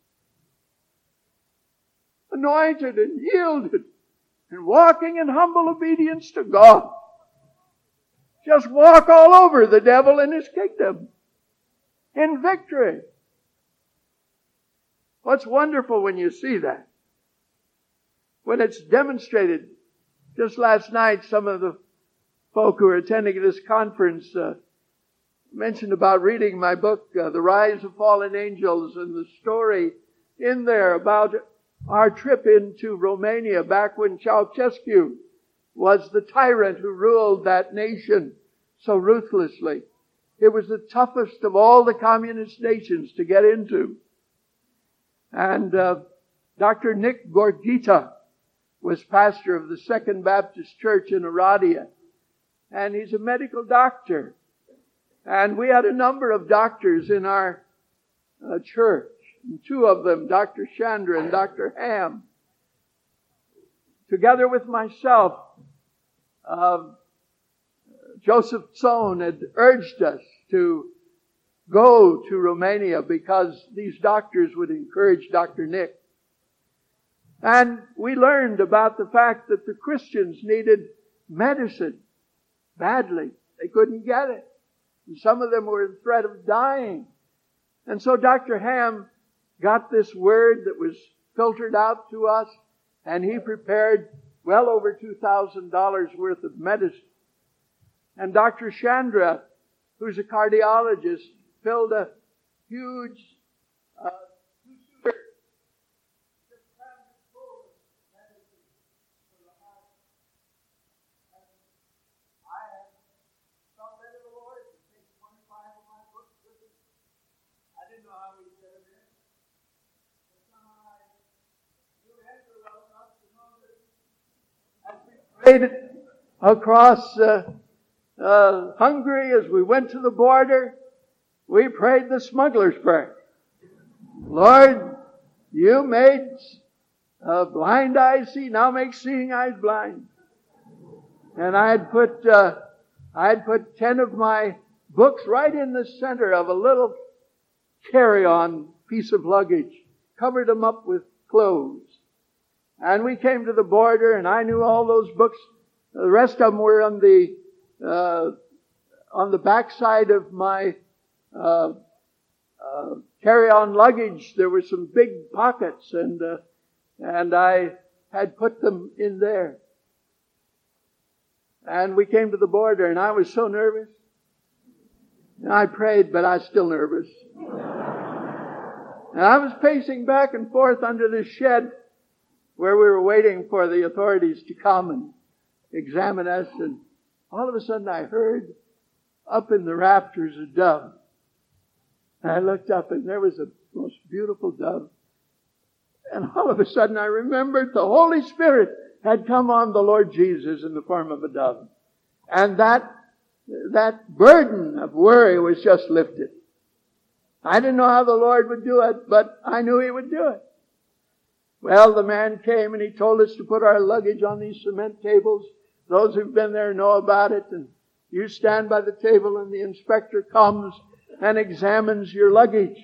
anointed and yielded and walking in humble obedience to God, just walk all over the devil and his kingdom in victory. What's wonderful when you see that? When it's demonstrated. Just last night, some of the folk who are attending this conference mentioned about reading my book, The Rise of Fallen Angels, and the story in there about our trip into Romania back when Ceausescu was the tyrant who ruled that nation so ruthlessly. It was the toughest of all the communist nations to get into. And Dr. Nick Gorgita was pastor of the Second Baptist Church in Oradea. And he's a medical doctor. And we had a number of doctors in our church. And 2 of them, Dr. Chandra and Dr. Ham, together with myself, Joseph Tson had urged us to go to Romania because these doctors would encourage Dr. Nick. And we learned about the fact that the Christians needed medicine badly. They couldn't get it. And some of them were in threat of dying. And so Dr. Ham got this word that was filtered out to us, and he prepared well over $2,000 worth of medicine. And Dr. Chandra, who's a cardiologist, filled a huge two-seater just crammed it full of medicine for the heart. And I had felt led of the Lord to take 25 of my books with me. I didn't know how we said it in. But somehow I knew Edgar well enough to know that as we prayed across Hungary, as we went to the border, we prayed the smuggler's prayer. Lord, you made blind eyes see, now make seeing eyes blind. And I had put 10 of my books right in the center of a little carry-on piece of luggage, covered them up with clothes. And we came to the border, and I knew all those books. The rest of them were on the backside of my carry-on luggage. There were some big pockets, and I had put them in there. And we came to the border, and I was so nervous. And I prayed, but I was still nervous. And I was pacing back and forth under this shed, where we were waiting for the authorities to come and examine us, and all of a sudden I heard up in the rafters a dove. And I looked up and there was the most beautiful dove. And all of a sudden I remembered the Holy Spirit had come on the Lord Jesus in the form of a dove. And that burden of worry was just lifted. I didn't know how the Lord would do it, but I knew He would do it. Well, the man came and he told us to put our luggage on these cement tables. Those who've been there know about it. And you stand by the table and the inspector comes and examines your luggage.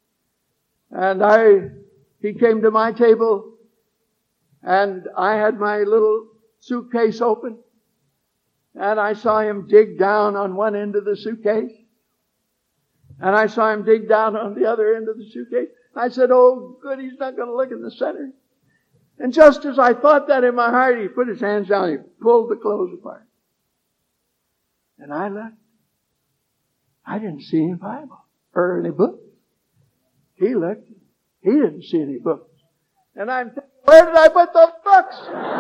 And he came to my table and I had my little suitcase open. And I saw him dig down on one end of the suitcase. And I saw him dig down on the other end of the suitcase. I said, oh, good, he's not going to look in the center. And just as I thought that in my heart, he put his hands down, he pulled the clothes apart. And I looked. I didn't see any Bible or any book. He looked. He didn't see any books. And I'm thinking, where did I put those books?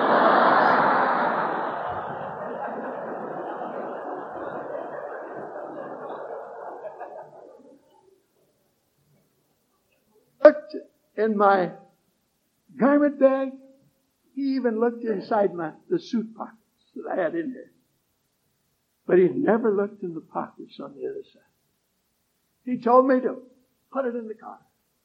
Looked in my garment bag. He even looked inside the suit pockets that I had in there. But he never looked in the pockets on the other side. He told me to put it in the car.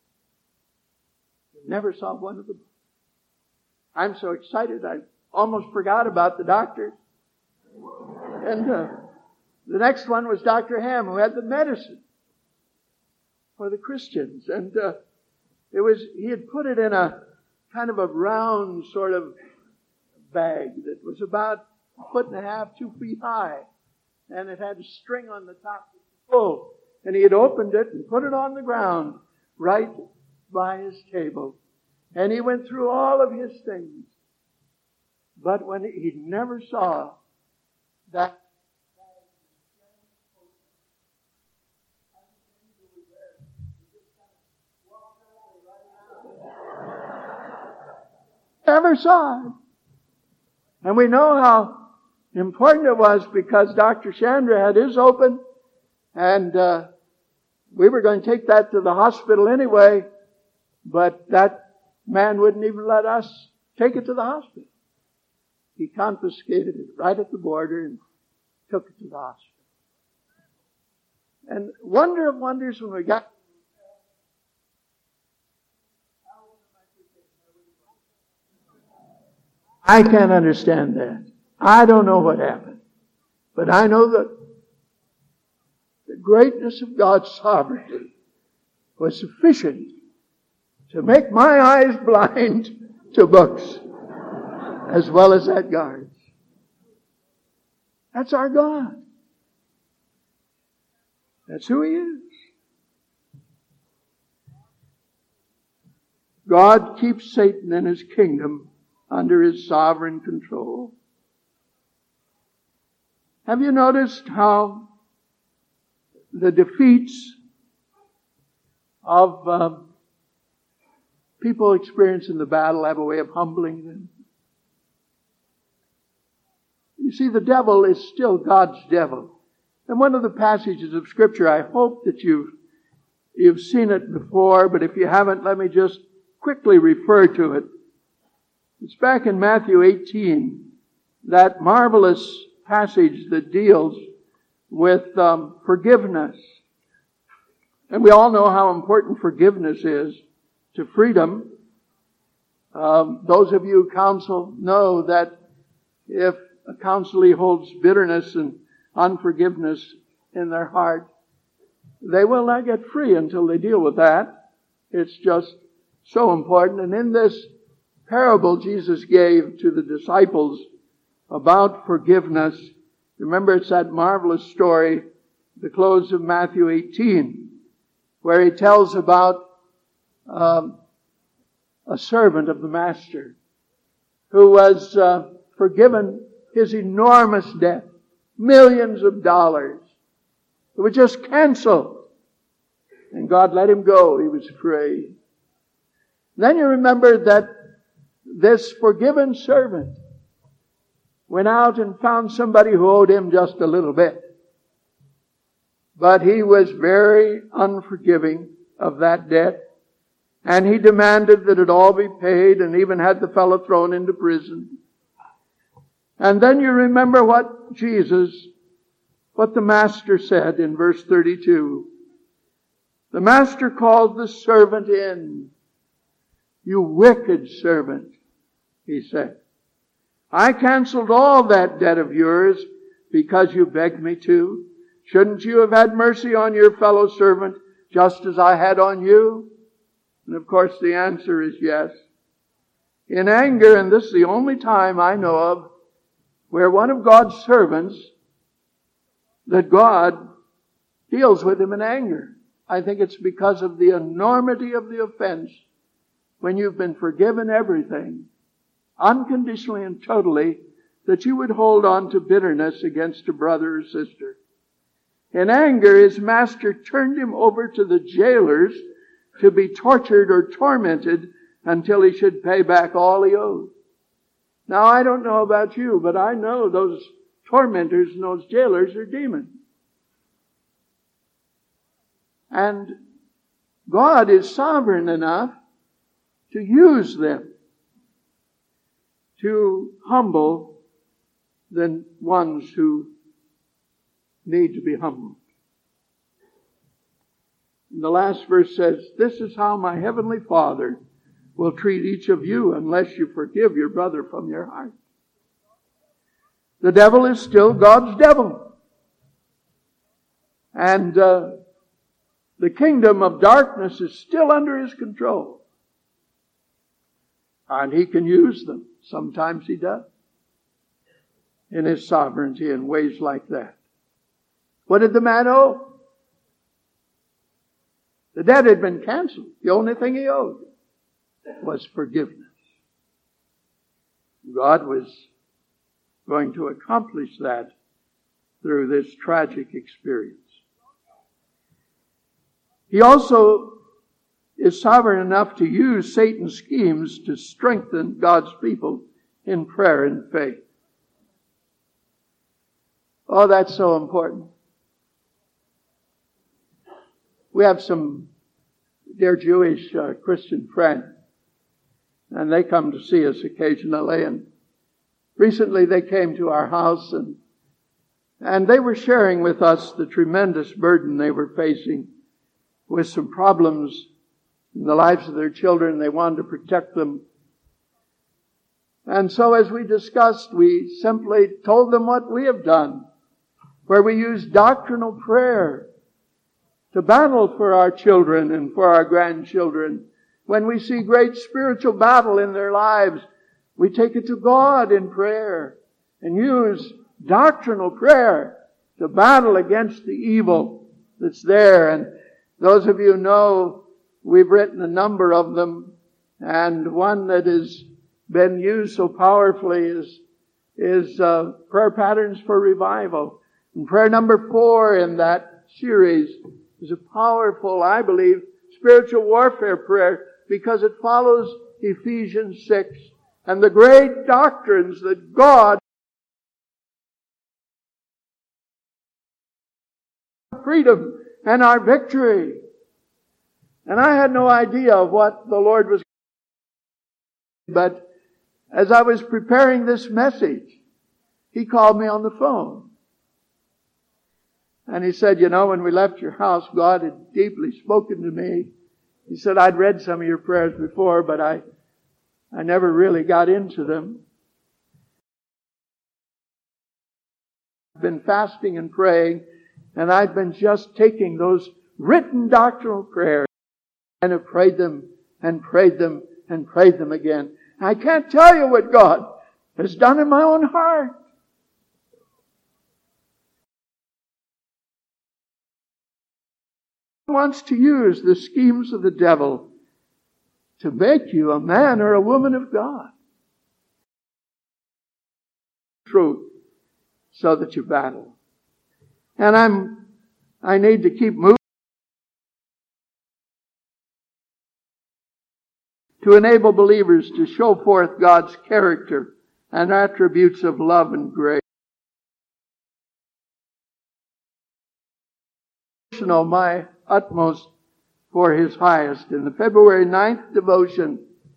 He never saw one of them. I'm so excited I almost forgot about the doctor. And the next one was Dr. Ham, who had the medicine for the Christians. And he had put it in a kind of a round sort of bag that was about 1.5 feet, 2 feet high. And it had a string on the top that was full. And he had opened it and put it on the ground right by his table. And he went through all of his things. But when he never saw that never saw it. And we know how important it was because Dr. Chandra had his open, and we were going to take that to the hospital anyway, but that man wouldn't even let us take it to the hospital. He confiscated it right at the border and took it to the hospital. And wonder of wonders, when we got I can't understand that. I don't know what happened. But I know that the greatness of God's sovereignty was sufficient to make my eyes blind to books as well as that guard's. That's our God. That's who He is. God keeps Satan and his kingdom under His sovereign control. Have you noticed how the defeats of people experience in the battle have a way of humbling them? You see, the devil is still God's devil. And one of the passages of Scripture, I hope that you've seen it before, but if you haven't, let me just quickly refer to it. It's back in Matthew 18, that marvelous passage that deals with forgiveness. And we all know how important forgiveness is to freedom. Those of you who counsel know that if a counselee holds bitterness and unforgiveness in their heart, they will not get free until they deal with that. It's just so important. And in this parable Jesus gave to the disciples about forgiveness, remember it's that marvelous story, the close of Matthew 18, where He tells about a servant of the master who was forgiven his enormous debt, millions of dollars. It was just canceled. And God let him go. He was free. Then you remember that this forgiven servant went out and found somebody who owed him just a little bit. But he was very unforgiving of that debt. And he demanded that it all be paid and even had the fellow thrown into prison. And then you remember what the master said in verse 32. The master called the servant in. You wicked servant, he said. I canceled all that debt of yours because you begged me to. Shouldn't you have had mercy on your fellow servant just as I had on you? And of course the answer is yes. In anger, and this is the only time I know of where one of God's servants, that God deals with him in anger. I think it's because of the enormity of the offense. When you've been forgiven everything, unconditionally and totally, that you would hold on to bitterness against a brother or sister. In anger, his master turned him over to the jailers to be tortured or tormented until he should pay back all he owed. Now, I don't know about you, but I know those tormentors and those jailers are demons. And God is sovereign enough to use them to humble the ones who need to be humbled. And the last verse says, this is how my heavenly Father will treat each of you unless you forgive your brother from your heart. The devil is still God's devil. And the kingdom of darkness is still under his control. And he can use them. Sometimes he does. In his sovereignty in ways like that. What did the man owe? The debt had been canceled. The only thing he owed was forgiveness. God was going to accomplish that through this tragic experience. He also is sovereign enough to use Satan's schemes to strengthen God's people in prayer and faith. Oh, that's so important. We have some dear Jewish Christian friends, and they come to see us occasionally. And recently they came to our house, and they were sharing with us the tremendous burden they were facing with some problems in the lives of their children. They wanted to protect them. And so as we discussed, we simply told them what we have done, where we use doctrinal prayer to battle for our children and for our grandchildren. When we see great spiritual battle in their lives, we take it to God in prayer and use doctrinal prayer to battle against the evil that's there. And those of you know, we've written a number of them, and one that has been used so powerfully is Prayer Patterns for Revival. And prayer number 4 in that series is a powerful, I believe, spiritual warfare prayer because it follows Ephesians 6 and the great doctrines that God freedom and our victory. And I had no idea of what the Lord was. But as I was preparing this message, He called me on the phone. And He said, you know, when we left your house, God had deeply spoken to me. He said, I'd read some of your prayers before, but I never really got into them. I've been fasting and praying, and I've been just taking those written doctrinal prayers and have prayed them and prayed them and prayed them again. I can't tell you what God has done in my own heart. He wants to use the schemes of the devil to make you a man or a woman of God. Truth, so that you battle. And I need to keep moving. to enable believers to show forth God's character and attributes of love and grace. My utmost for His highest. In the February 9th devotion,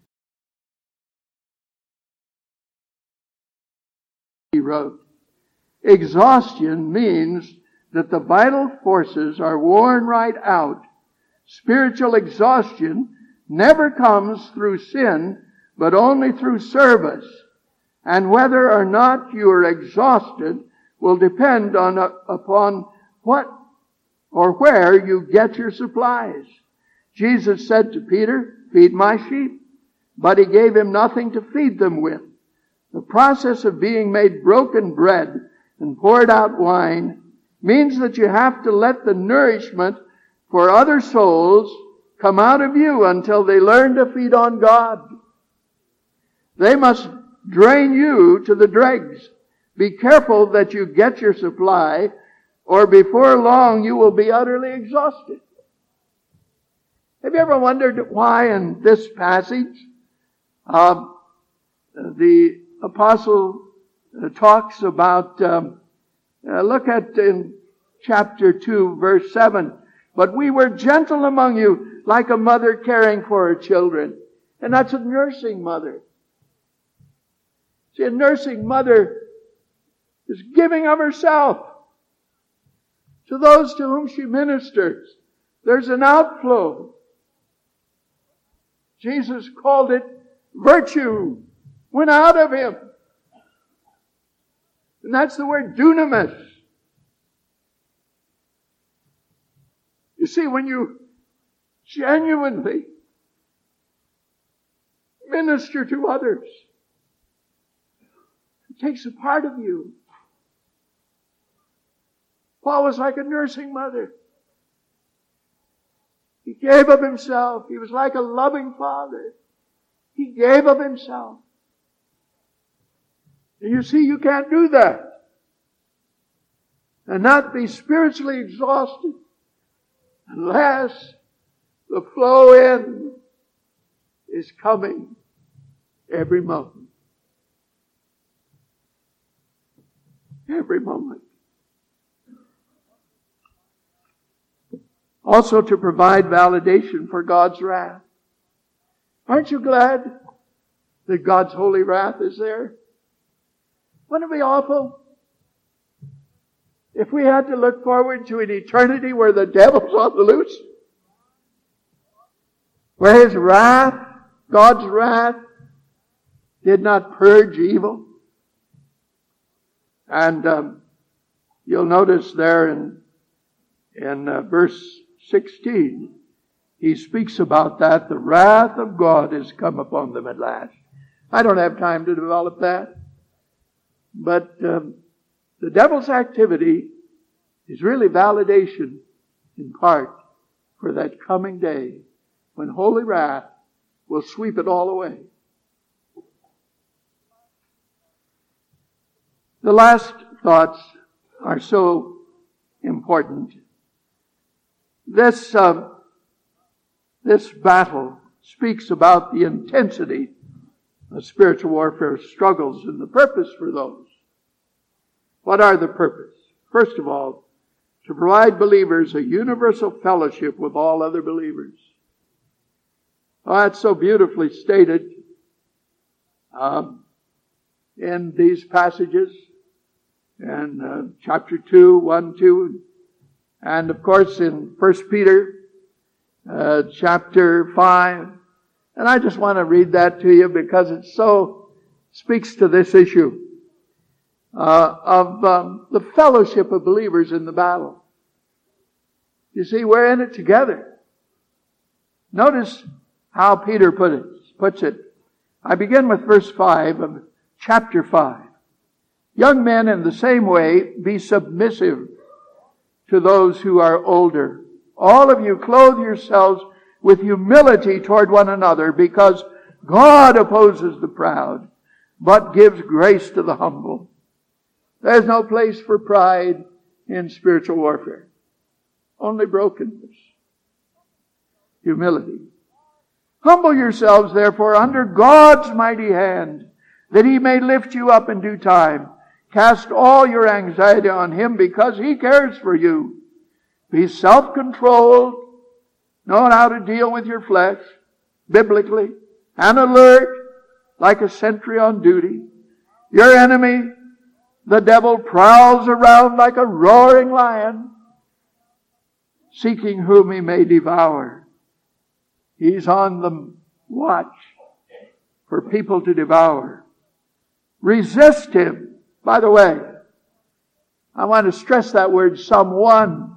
he wrote, exhaustion means that the vital forces are worn right out. Spiritual exhaustion never comes through sin, but only through service. And whether or not you are exhausted will depend upon what or where you get your supplies. Jesus said to Peter, feed my sheep. But He gave him nothing to feed them with. The process of being made broken bread and poured out wine means that you have to let the nourishment for other souls come out of you until they learn to feed on God. They must drain you to the dregs. Be careful that you get your supply, or before long you will be utterly exhausted. Have you ever wondered why in this passage the apostle talks about, look at in chapter 2 verse 7, but we were gentle among you like a mother caring for her children. And that's a nursing mother. See, a nursing mother is giving of herself to those to whom she ministers. There's an outflow. Jesus called it virtue. Went out of Him. And that's the word dunamis. You see, when you genuinely minister to others, it takes a part of you. Paul was like a nursing mother. He gave of himself. He was like a loving father. He gave of himself. And you see, you can't do that and not be spiritually exhausted unless the flow in is coming every moment. Every moment. Also to provide validation for God's wrath. Aren't you glad that God's holy wrath is there? Wouldn't it be awful if we had to look forward to an eternity where the devil's on the loose? Where His wrath, God's wrath, did not purge evil? And you'll notice there in verse 16, He speaks about that. The wrath of God has come upon them at last. I don't have time to develop that. But the devil's activity is really validation in part for that coming day when holy wrath will sweep it all away. The last thoughts are so important. This battle speaks about the intensity of spiritual warfare struggles and the purpose for those. What are the purpose? First of all, to provide believers a universal fellowship with all other believers. Oh, that's so beautifully stated in these passages. And chapter 2, 1, 2. And of course in 1 Peter chapter 5. And I just want to read that to you because it so speaks to this issue of the fellowship of believers in the battle. You see, we're in it together. Notice how Peter puts it. I begin with verse 5 of chapter 5. Young men, in the same way, be submissive to those who are older. All of you clothe yourselves with humility toward one another, because God opposes the proud, but gives grace to the humble. There's no place for pride in spiritual warfare. Only brokenness. Humility. Humble yourselves, therefore, under God's mighty hand, that He may lift you up in due time. Cast all your anxiety on Him, because He cares for you. Be self-controlled, knowing how to deal with your flesh, biblically, and alert, like a sentry on duty. Your enemy, the devil, prowls around like a roaring lion, seeking whom he may devour. He's on the watch for people to devour. Resist him. By the way, I want to stress that word, someone.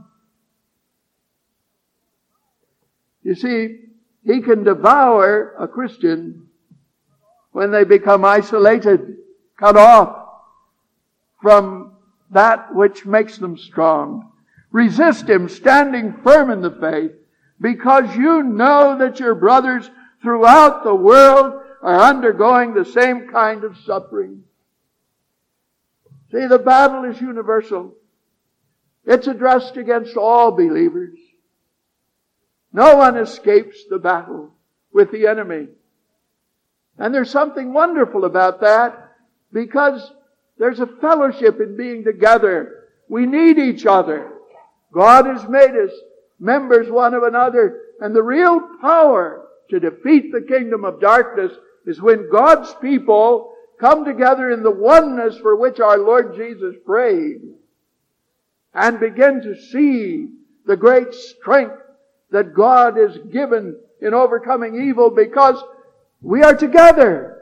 You see, he can devour a Christian when they become isolated, cut off from that which makes them strong. Resist him, standing firm in the faith, because you know that your brothers throughout the world are undergoing the same kind of suffering. See, the battle is universal. It's addressed against all believers. No one escapes the battle with the enemy. And there's something wonderful about that, because there's a fellowship in being together. We need each other. God has made us members one of another. And the real power to defeat the kingdom of darkness is when God's people come together in the oneness for which our Lord Jesus prayed, and begin to see the great strength that God has given in overcoming evil, because we are together.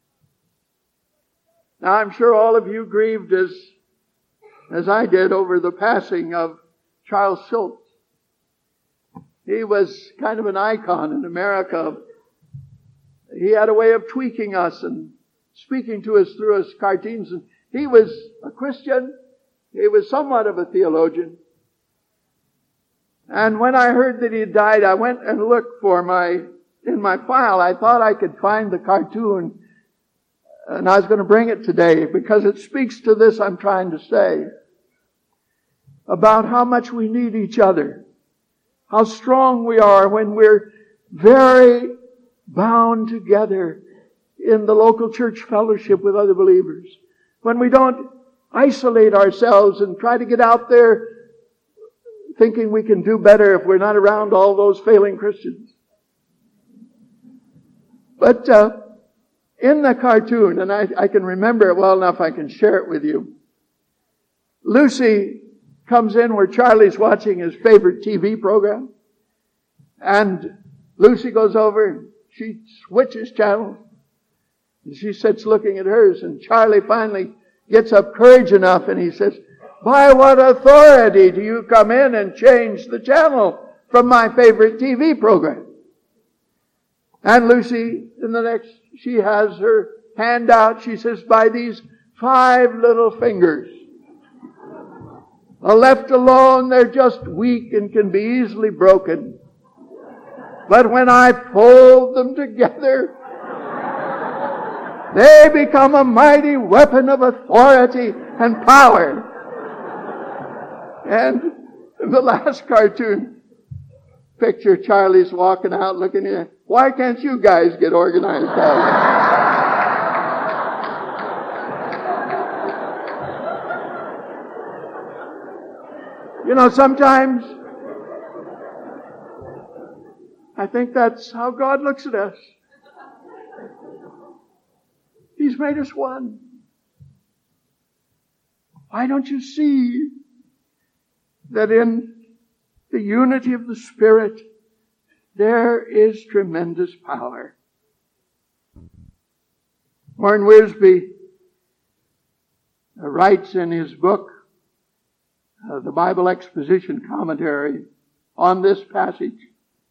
Now, I'm sure all of you grieved as I did over the passing of Charles Schultz. He was kind of an icon in America. He had a way of tweaking us and speaking to us through his cartoons. And he was a Christian. He was somewhat of a theologian. And when I heard that he had died, I went and looked in my file. I thought I could find the cartoon, and I was going to bring it today because it speaks to this I'm trying to say about how much we need each other, how strong we are when we're very bound together in the local church fellowship with other believers, when we don't isolate ourselves and try to get out there thinking we can do better if we're not around all those failing Christians. But in the cartoon, and I can remember it well enough I can share it with you, Lucy comes in where Charlie's watching his favorite TV program, and Lucy goes over and she switches channels, and she sits looking at hers, and Charlie finally gets up courage enough and he says, "By what authority do you come in and change the channel from my favorite TV program?" And Lucy, she has her hand out. She says, "By these 5 little fingers. Left alone, they're just weak and can be easily broken. But when I fold them together, they become a mighty weapon of authority and power." And in the last cartoon picture, Charlie's walking out looking at, "Why can't you guys get organized out?" You know, sometimes I think that's how God looks at us. He's made us one. Why don't you see that in the unity of the Spirit there is tremendous power? Warren Wiersbe writes in his book, the Bible Exposition Commentary, on this passage,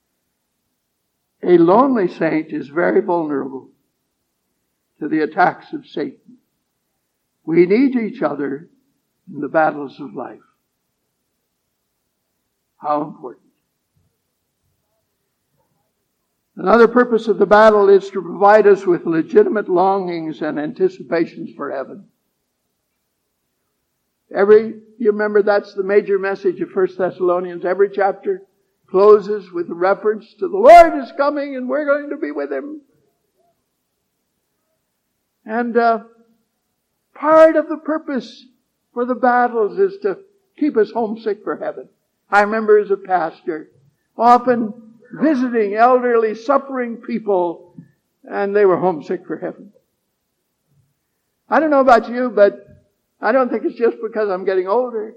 a lonely saint is very vulnerable to the attacks of Satan. We need each other in the battles of life. How important. Another purpose of the battle is to provide us with legitimate longings and anticipations for heaven. You remember that's the major message of 1 Thessalonians. Every chapter closes with a reference to the Lord is coming and we're going to be with Him. And part of the purpose for the battles is to keep us homesick for heaven. I remember as a pastor often visiting elderly, suffering people, and they were homesick for heaven. I don't know about you, but I don't think it's just because I'm getting older.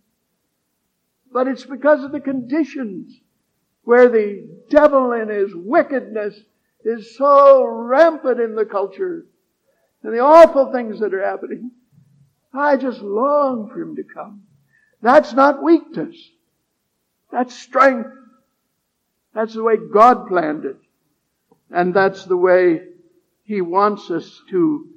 But it's because of the conditions where the devil in his wickedness is so rampant in the culture and the awful things that are happening. I just long for Him to come. That's not weakness. That's strength. That's the way God planned it. And that's the way He wants us to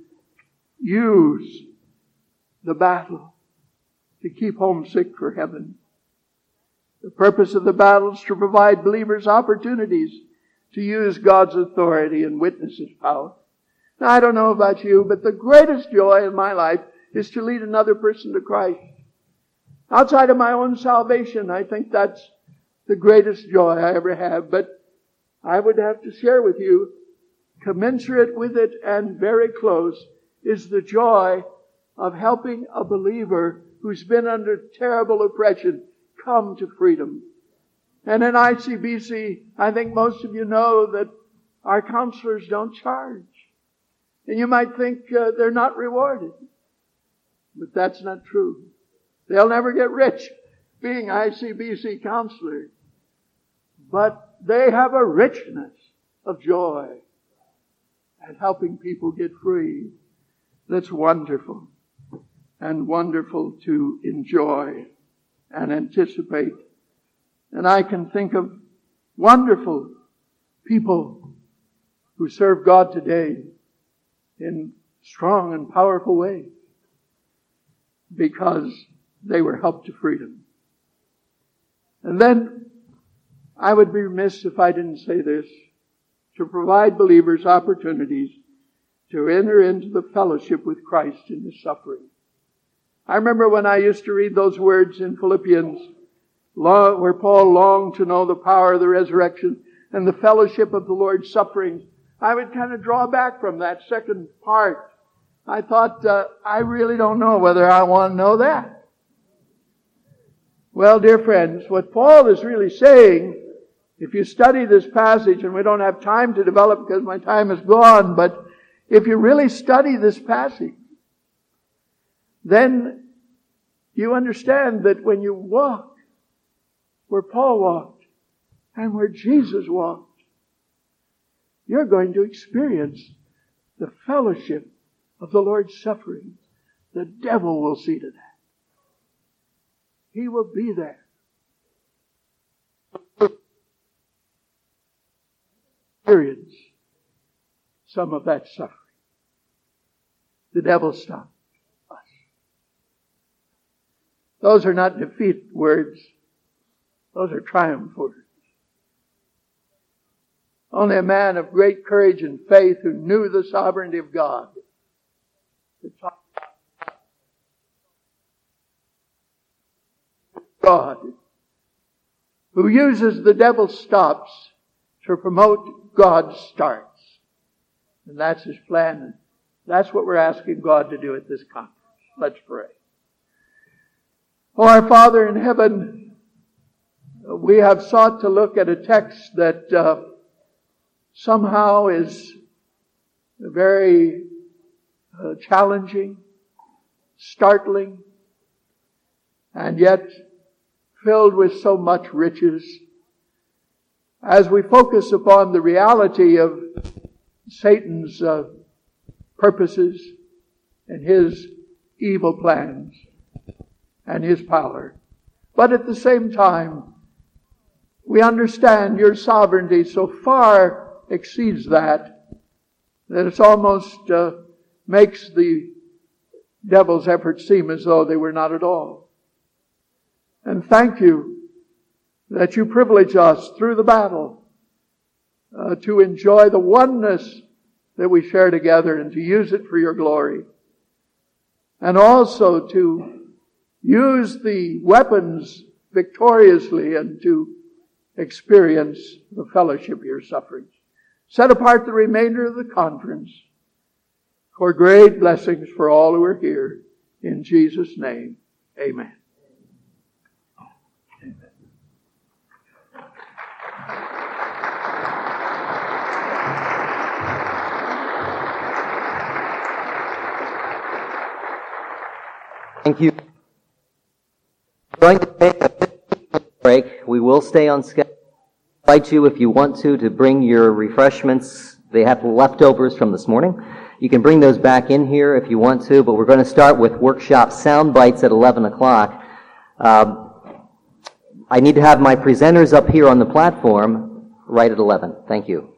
use the battle to keep homesick for heaven. The purpose of the battle is to provide believers opportunities to use God's authority and witness His power. Now, I don't know about you, but the greatest joy in my life is to lead another person to Christ. Outside of my own salvation, I think that's the greatest joy I ever have. But I would have to share with you, commensurate with it and very close, is the joy of helping a believer who's been under terrible oppression come to freedom. And in ICBC, I think most of you know that our counselors don't charge. And you might think they're not rewarded. But that's not true. They'll never get rich being ICBC counselors. But they have a richness of joy at helping people get free. That's wonderful. And wonderful to enjoy and anticipate. And I can think of wonderful people who serve God today in strong and powerful ways because they were helped to freedom. And then I would be remiss if I didn't say this, to provide believers opportunities to enter into the fellowship with Christ in His suffering. I remember when I used to read those words in Philippians, where Paul longed to know the power of the resurrection and the fellowship of the Lord's sufferings. I would kind of draw back from that second part. I thought, I really don't know whether I want to know that. Well, dear friends, what Paul is really saying, if you study this passage, and we don't have time to develop because my time is gone, but if you really study this passage, then you understand that when you walk where Paul walked and where Jesus walked, you're going to experience the fellowship of the Lord's suffering. The devil will see to that. He will be there. Experience some of that suffering. The devil stopped us. Those are not defeat words. Those are triumph words. Only a man of great courage and faith who knew the sovereignty of God could talk about God, who uses the devil's stops to promote God's starts. And that's His plan. And that's what we're asking God to do at this conference. Let's pray. Oh, our Father in heaven, we have sought to look at a text that somehow is very challenging, startling, and yet filled with so much riches. As we focus upon the reality of Satan's purposes and his evil plans and his power. But at the same time, we understand your sovereignty so far exceeds that it's almost makes the devil's efforts seem as though they were not at all. And thank you that you privilege us through the battle to enjoy the oneness that we share together and to use it for your glory. And also to use the weapons victoriously and to experience the fellowship of your sufferings. Set apart the remainder of the conference for great blessings for all who are here. In Jesus' name, amen. Thank you. We're going to take a 15-minute break. We will stay on schedule. I invite you, if you want to bring your refreshments. They have leftovers from this morning. You can bring those back in here if you want to, but we're going to start with workshop sound bites at 11 o'clock. I need to have my presenters up here on the platform right at 11. Thank you.